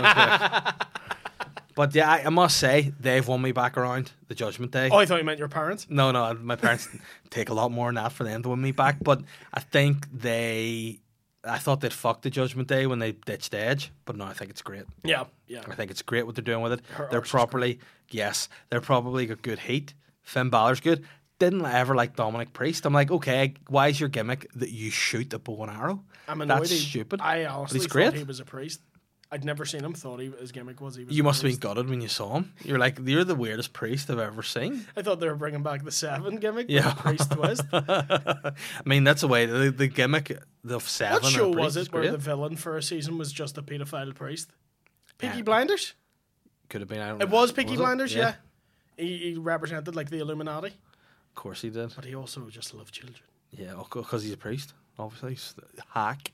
S2: But yeah, I, I must say, they've won me back around the Judgment Day.
S1: Oh, I thought you meant your parents.
S2: No, no, my parents take a lot more than that for them to win me back. But I think they, I thought they'd fuck the Judgment Day when they ditched Edge, but no, I think it's great.
S1: Yeah, yeah.
S2: I think it's great what they're doing with it.
S1: Her
S2: they're
S1: arse is
S2: properly, yes, they're probably got good heat. Finn Balor's good. Didn't ever like Dominic Priest. I'm like, okay, why is your gimmick that you shoot a bow and arrow?
S1: I'm annoyed.
S2: That's
S1: he-
S2: stupid.
S1: I honestly
S2: he's
S1: thought
S2: great.
S1: he was a priest. I'd never seen him. Thought he his gimmick was he was.
S2: You
S1: a
S2: must have been
S1: priest.
S2: gutted when you saw him. You're like, you're the weirdest priest I've ever seen.
S1: I thought they were bringing back the seven gimmick.
S2: Yeah.
S1: Yeah, priest twist.
S2: I mean, that's the way the, the gimmick of seven.
S1: What show
S2: or priest
S1: was
S2: is
S1: it where
S2: great.
S1: the villain for a season was just a paedophile priest? Peaky
S2: Yeah.
S1: Blinders.
S2: Could have been. I don't
S1: It
S2: know.
S1: was Peaky
S2: it?
S1: Blinders. Yeah. He, he represented like the Illuminati,
S2: Of course he did.
S1: but he also just loved children.
S2: Yeah, because he's a priest. Obviously, he's a hack.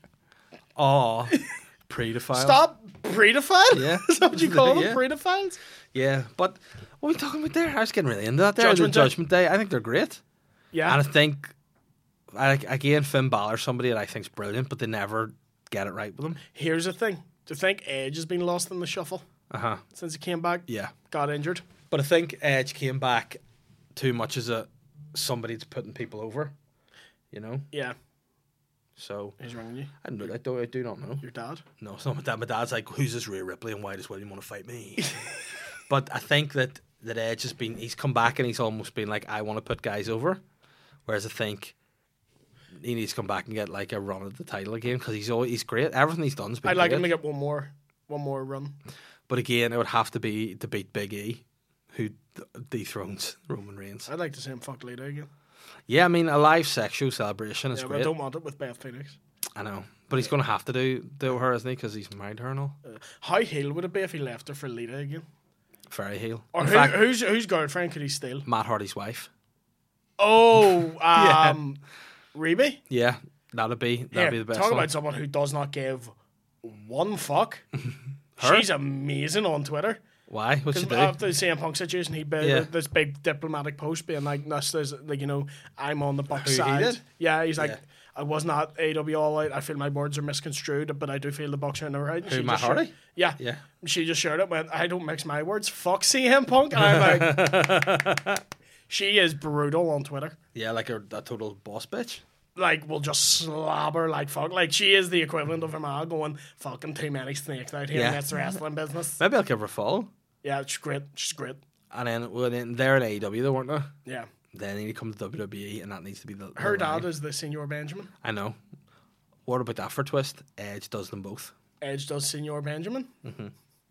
S2: Oh, predophile.
S1: Stop predophile.
S2: Yeah.
S1: Is that what you call them?
S2: Yeah.
S1: Predophiles.
S2: Yeah, but what are we talking about there? I was getting really into that there.
S1: Judgment
S2: the
S1: Day.
S2: Judgment Day. I think they're great.
S1: Yeah.
S2: And I think, I, again, Finn Balor, somebody that I think's brilliant, but they never get it right with him.
S1: Here's the thing: to think Edge has been lost in the shuffle
S2: Uh huh.
S1: since he came back,
S2: Yeah.
S1: got injured.
S2: But I think Edge came back too much as a somebody that's putting people over, you know.
S1: Yeah.
S2: So
S1: Who's ringing you?
S2: I don't know. I do. I do not know.
S1: Your dad.
S2: No, it's not my dad. My dad's like, "Who's this Rhea Ripley, and why does William want to fight me?" But I think that that Edge has been. He's come back and he's almost been like, "I want to put guys over," whereas I think he needs to come back and get like a run at the title again because he's always he's great. Everything he's done's been
S1: I'd like
S2: great.
S1: him to get one more, one more run.
S2: But again, it would have to be to beat Big E, who th- dethrones Roman Reigns.
S1: I'd like to see him fuck Lita again.
S2: Yeah, I mean a live sexual celebration is
S1: Yeah, but I
S2: great.
S1: don't want it with Beth Phoenix.
S2: I know, but he's going to have to do do her, isn't he? Because he's married her and all.
S1: Uh, how heel would it be if he left her for Lita again?
S2: very heel.
S1: Or
S2: In
S1: who,
S2: fact,
S1: who's whose girlfriend could he steal?
S2: Matt Hardy's wife.
S1: Oh,
S2: Yeah.
S1: um, Reby.
S2: Yeah, that'd be that'd
S1: Yeah,
S2: be the best
S1: talk
S2: one.
S1: about someone who does not give one fuck.
S2: Her?
S1: She's amazing on Twitter.
S2: Why? What'd she do?
S1: After the C M Punk situation, he made
S2: Yeah.
S1: this big diplomatic post being like, "This is like you know, I'm on the Bucks
S2: Who, he
S1: side."
S2: did?
S1: Yeah, he's like,
S2: Yeah.
S1: "I was not A W All Out. I feel my words are misconstrued, but I do feel the Bucks are in the right." And
S2: Who,
S1: she
S2: Matt
S1: just shared-
S2: Hardy?
S1: Yeah,
S2: Yeah.
S1: She just shared it. Went, "I don't mix my words. Fuck C M Punk." And I'm like, she is brutal on Twitter.
S2: Yeah, like a, a total boss bitch.
S1: Like, will just slobber like fuck. Like, she is the equivalent of a man going, "Fucking too many snakes out here
S2: Yeah.
S1: in this wrestling business."
S2: Maybe I'll give her a follow.
S1: Yeah, she's great. She's great.
S2: And then, well, then they're in A E W, though, weren't they?
S1: Yeah.
S2: Then they need to come to W W E, and that needs to be the. the
S1: Her dad
S2: line.
S1: is the Senor Benjamin.
S2: I know. What about that for a twist? Edge does them both.
S1: Edge does Senor Benjamin.
S2: Mm-hmm.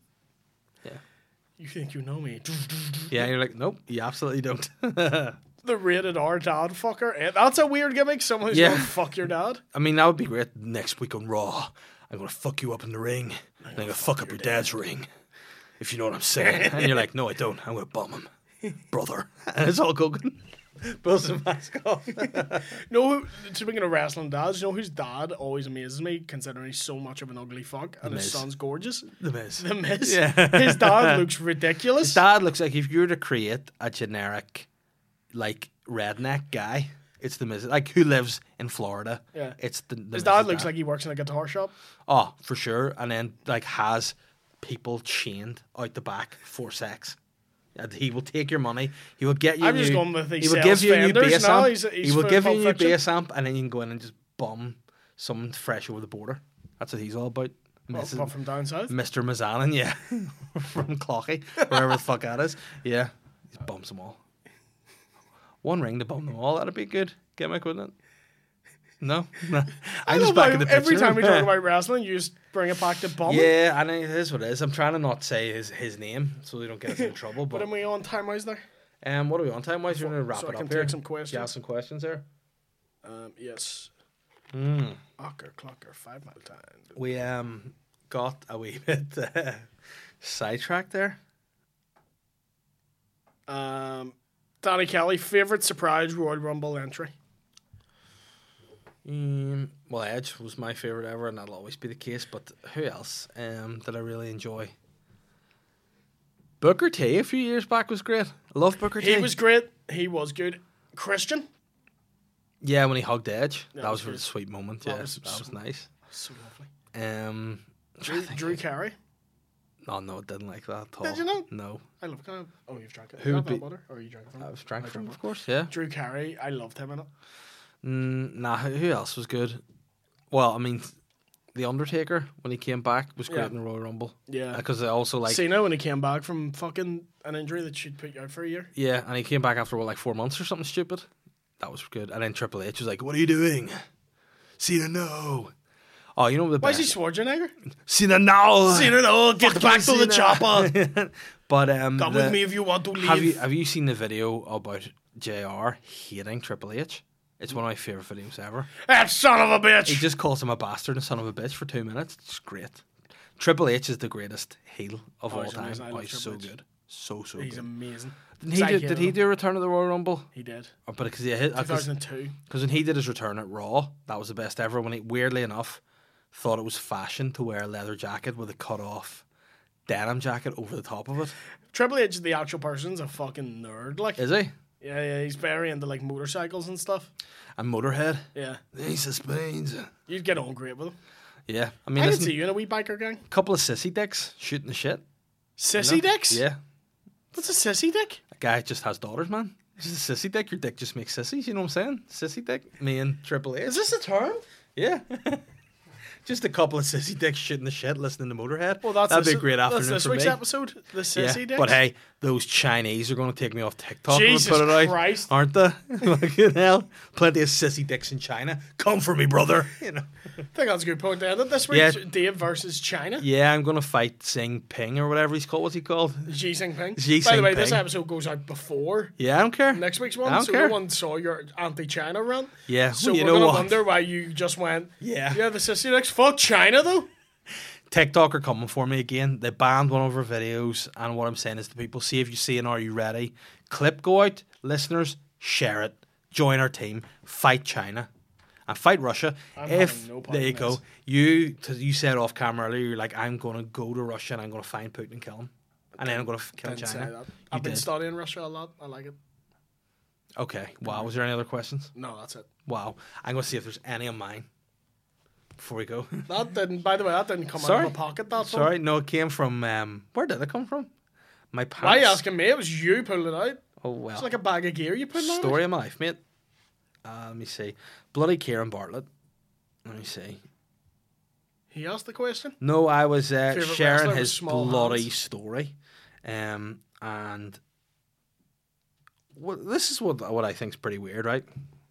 S2: Yeah.
S1: You think you know me?
S2: Yeah, you're like, nope, you absolutely don't.
S1: The rated R dad fucker. Eh, That's a weird gimmick. Someone who's
S2: Yeah.
S1: going to fuck your dad.
S2: I mean, that would be great. Next week on Raw, I'm going to fuck you up in the ring, and I'm going to fuck up your dad's ring. If you know what I'm saying. And you're like, no, I don't. I'm going to bomb him. Brother. And it's all Hogan. Pulls the mask off.
S1: No, who- speaking of wrestling dads, you know whose dad always amazes me, considering he's so much of an ugly fuck, and his
S2: Miz.
S1: son's gorgeous.
S2: The Miz.
S1: The Miz.
S2: Yeah.
S1: His dad looks ridiculous.
S2: His dad looks like if you were to create a generic, like, redneck guy, it's the Miz. Like, who lives in Florida.
S1: Yeah.
S2: It's the, the
S1: His
S2: Miz's
S1: dad looks like he works in a guitar shop.
S2: Oh, for sure. And then, like, has people chained out the back for sex. And he will take your money. He will get you.
S1: I'm
S2: a
S1: just
S2: new,
S1: going with he
S2: He will
S1: sells
S2: give you a new
S1: fenders
S2: bass
S1: now.
S2: amp.
S1: He's- he's
S2: he will
S1: for
S2: give you a
S1: Pulp
S2: new
S1: Fiction.
S2: bass amp, and then you can go in and just bomb someone fresh over the border. That's what he's all about.
S1: Well,
S2: Missus
S1: apart from down south.
S2: Mister Mazanin, yeah, from Clocky, wherever the fuck that is. Yeah, he bombs them all. One ring to bomb them all. That'd be a good gimmick, wouldn't it? No, no.
S1: I
S2: I'm just
S1: love
S2: back
S1: how
S2: in the
S1: every
S2: picture.
S1: time we talk about wrestling, you just bring it back to bombing.
S2: Yeah, and it is what it is. I'm trying to not say his his name so they don't get us in trouble.
S1: But
S2: But
S1: am we on time wise there?
S2: um, what are we on time wise? You're gonna wrap
S1: So
S2: it
S1: I
S2: up
S1: can
S2: here.
S1: take some
S2: Do you
S1: questions.
S2: have some questions here?
S1: Um, yes.
S2: Mm.
S1: Ocker, clocker, five mile time.
S2: We um got a wee bit uh, sidetracked there.
S1: Um, Danny Kelly, favorite surprise Royal Rumble entry.
S2: Um, well, Edge was my favorite ever, and that'll always be the case. But who else um, did I really enjoy? Booker T a few years back was great. I love Booker T.
S1: He was great. He was good. Christian,
S2: Yeah, when he hugged Edge,
S1: That
S2: that
S1: was
S2: was a really
S1: good.
S2: sweet moment.
S1: That
S2: Yeah,
S1: was
S2: that
S1: so-
S2: was nice.
S1: so lovely.
S2: Um, I'm trying
S1: Drew,
S2: to think.
S1: Drew Carey.
S2: Oh no, it didn't like that at all.
S1: Did you not?
S2: No,
S1: I love kind of. Oh, you've drank it.
S2: Who
S1: Who
S2: would
S1: that
S2: be-
S1: water, or you drank it from?
S2: I was drank
S1: I
S2: from,
S1: drank
S2: of course. Yeah.
S1: Drew Carey, I loved him in it.
S2: Mm, nah, who who else was good? Well, I mean, The Undertaker when he came back was great
S1: Yeah.
S2: in the Royal Rumble.
S1: Yeah.
S2: Because I also like
S1: Cena when he came back from fucking an injury that should put you out for a year.
S2: yeah, and he came back after what like four months or something stupid. That was good. And then Triple H was like, "What are you doing?" Cena, no. Oh, you know the
S1: Why is
S2: best.
S1: he Schwarzenegger?
S2: Cena, no.
S1: Cena, no, get
S2: Fucking
S1: back to the
S2: Cena.
S1: chopper.
S2: But um,
S1: Come
S2: the-
S1: with me if you want to leave.
S2: Have you have you seen the video about J R hating Triple H? It's one of my favorite videos ever.
S1: That son of a bitch.
S2: He just calls him a bastard and son of a bitch for two minutes. It's great. Triple H is the greatest heel of
S1: Oh,
S2: all
S1: he's
S2: time.
S1: amazing. I
S2: Oh,
S1: love
S2: he's
S1: Triple
S2: so
S1: H.
S2: good, so so
S1: He's
S2: good.
S1: amazing.
S2: Did he, do, did he do a return of the Royal Rumble?
S1: He did.
S2: Oh, but because he hit
S1: two thousand two.
S2: because when he did his return at Raw, that was the best ever. When he weirdly enough thought it was fashion to wear a leather jacket with a cut off denim jacket over the top of it.
S1: Triple H, the actual person's a fucking nerd. Like,
S2: Is he?
S1: yeah, yeah, he's very into like motorcycles and stuff.
S2: And Motorhead.
S1: Yeah,
S2: Ace of Spades.
S1: you'd get on great with him.
S2: Yeah, I mean,
S1: I can
S2: listen,
S1: see you in a wee biker gang.
S2: couple of sissy dicks shooting the shit.
S1: Sissy dicks?
S2: Yeah,
S1: What's a sissy dick?
S2: a guy just has daughters, man. This is a sissy dick. Your dick just makes sissies. You know what I'm saying? Sissy dick. Me and Triple H.
S1: Is this a term?
S2: Yeah. Just a couple of sissy dicks shooting the shit, listening to Motorhead.
S1: Well, that's
S2: That'd
S1: this,
S2: be a great
S1: that's
S2: afternoon
S1: this
S2: for
S1: week's
S2: me.
S1: episode. The
S2: Yeah,
S1: sissy dicks.
S2: but hey, those Chinese are going to take me off TikTok
S1: Jesus
S2: and put it out,
S1: Christ.
S2: aren't they? Fucking hell, plenty of sissy dicks in China. Come for me, brother. You know.
S1: I think that's a good point to end it this week.
S2: Yeah.
S1: Dave versus China.
S2: Yeah, I'm going to fight Sing Ping or whatever he's called. What's he called?
S1: Xi Jinping.
S2: Xi
S1: By the way,
S2: Jinping.
S1: this episode goes out before
S2: Yeah, I don't care.
S1: next week's
S2: I
S1: one,
S2: don't
S1: so
S2: care.
S1: no one saw your anti-China rant.
S2: Yeah,
S1: So
S2: well, you
S1: we're
S2: know
S1: gonna
S2: what?
S1: wonder why you just went.
S2: Yeah.
S1: Yeah, the sissy dicks. Fuck China though.
S2: TikTok are coming for me again. They banned one of our videos, and what I'm saying is to people, see if you see an Are You Ready clip go out, listeners, share it, join our team, fight China, and fight Russia.
S1: I'm
S2: if,
S1: having no part
S2: there you
S1: in
S2: go,
S1: this.
S2: you, cause you said off camera earlier, you're like, I'm going to go to Russia and I'm going to find Putin and kill him. And then I'm going to kill
S1: Didn't say
S2: China.
S1: that.
S2: You
S1: I've been
S2: did.
S1: studying Russia a lot. I like it.
S2: Okay, wow. Was there any other questions?
S1: No, that's it.
S2: Wow. I'm going to see if there's any of mine before we go.
S1: That didn't. By the way, that didn't come
S2: Sorry.
S1: out of a pocket. That one.
S2: Sorry, no, it came from, um, where did it come from? My pants.
S1: Why are you asking me? It was you pulling it out.
S2: Oh, well.
S1: It's like a bag of gear you put out.
S2: Story of my life, mate. Uh, let me see. Bloody Kieran Bartlett. Let me see.
S1: He asked the question.
S2: No, I was uh,
S1: Favourite
S2: sharing
S1: wrestler with
S2: his
S1: small
S2: bloody
S1: hands?
S2: story, um, and well, this is what what I think is pretty weird, right?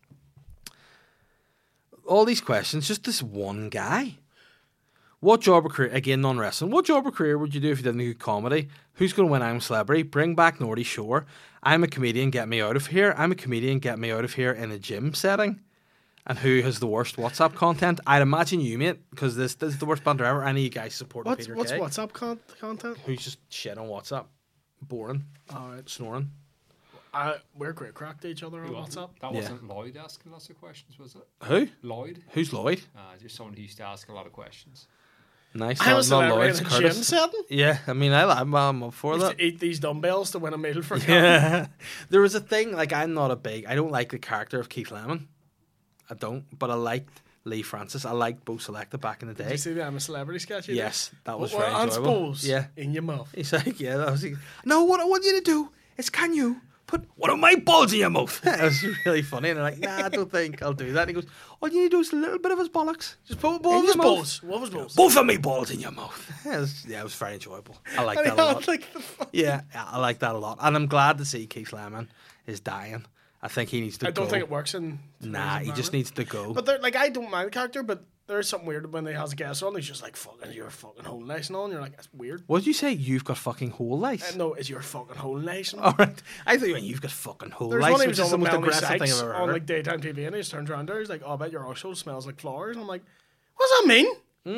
S2: All these questions, just this one guy. What job or career, again, non-wrestling, what job or career would you do if you didn't do comedy? Who's going to win I'm a Celebrity? Bring back Nordy Shore. I'm a comedian, get me out of here. I'm a comedian, get me out of here in a gym setting. And who has the worst WhatsApp content? I'd imagine you, mate, because this, this is the worst banter ever. Any of you guys supporting
S1: What's
S2: Peter
S1: what's
S2: Kay?
S1: WhatsApp con- content?
S2: Who's just shit on WhatsApp. Boring.
S1: All right.
S2: Snoring.
S1: Uh, we're great crack to each other on
S3: Who
S1: WhatsApp.
S3: wasn't- That
S2: Yeah.
S3: wasn't Lloyd asking lots of questions, was it?
S2: Who?
S3: Lloyd?
S2: Who's Lloyd?
S3: Uh, just someone who used to ask a lot of questions.
S2: Nice.
S1: I'm a
S2: Not, not
S1: celebrity
S2: Lloyd's,
S1: in a gym
S2: Curtis.
S1: setting.
S2: Yeah, I mean, I, I'm, I'm up for
S1: Used
S2: that.
S1: to eat these dumbbells to win a meal for
S2: Yeah. There was a thing, like, I'm not a big, I don't like the character of Keith Lemon. I don't, but I liked Lee Francis. I liked Bo Selecta back in the
S1: Did
S2: day.
S1: you see the I'm a Celebrity sketch? you did?
S2: Yes, that was
S1: What,
S2: very
S1: what,
S2: enjoyable.
S1: Balls
S2: Yeah.
S1: in your mouth.
S2: He's like, yeah, that was. No, what I want you to do is, can you put one of my balls in your mouth? That was really funny. And they're like, nah, I don't think I'll do that. And he goes, all you need to do is a little bit of his bollocks.
S1: Just put
S2: In
S1: what
S2: your
S1: was
S2: mouth.
S1: balls? What was balls?
S2: Both of me balls in your mouth. Yeah, it was, yeah, it was very enjoyable. I like
S1: And
S2: that
S1: he
S2: a
S1: had,
S2: lot.
S1: like, the fuck-
S2: Yeah, yeah, I like that a lot. And I'm glad to see Keith Lemon is dying. I think he needs to
S1: I
S2: go.
S1: don't think it works in.
S2: Nah,
S1: today's
S2: he just
S1: environment.
S2: needs to go.
S1: But they're like, I don't mind the character, but there's something weird when they has a guest on. He's just like, "Fucking, you're fucking whole nice and all." And you're like, "That's weird."
S2: What did you say? You've got fucking whole lice?
S1: Uh, no, is your fucking whole nice? And all.
S2: All right. I thought you meant you've got fucking whole
S1: There's
S2: lice,
S1: one he
S2: which
S1: was
S2: is the
S1: on
S2: most
S1: with Melanie
S2: aggressive thing
S1: Sykes
S2: I've ever
S1: on
S2: heard.
S1: like daytime T V, and he just turns around there. He's like, "Oh, I bet your arsehole smells like flowers." I'm like, "What does that mean?"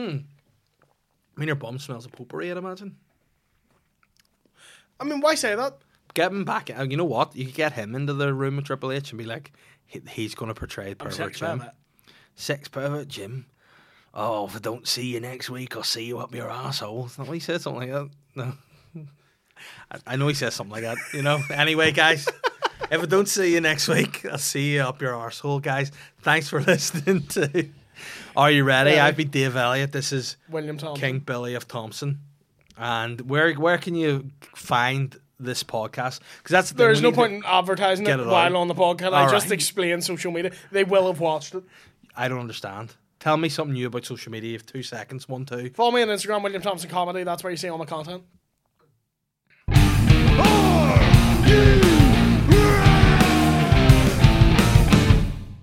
S2: I mean, your bum smells of potpourri, I'd imagine.
S1: I mean, why say that?
S2: Get him back. uh, You know what? You could get him into the room with Triple H and be like, he, he's going to portray
S1: I'm
S2: pervert
S1: sick
S2: Jim.
S1: of it.
S2: Sex pervert Jim. Oh, if I don't see you next week, I'll see you up your asshole. Is that what he said? Something like that? No. I, I know he says something like that, you know. Anyway, guys, if I don't see you next week, I'll see you up your arsehole, guys. Thanks for listening to Are You Ready?
S1: Yeah.
S2: I've been Dave Elliott. This is
S1: William Thompson.
S2: King Billy of Thompson. And where where can you find this podcast? Because that's the thing,
S1: There's
S2: we
S1: no
S2: need
S1: point
S2: to-
S1: in advertising
S2: get
S1: it
S2: it
S1: while
S2: out.
S1: on the podcast.
S2: All
S1: I just
S2: right.
S1: explain social media. They will have watched it.
S2: I don't understand. Tell me something new about social media. You have two seconds. One, two.
S1: Follow me on Instagram, William Thompson Comedy. That's where you see all my content.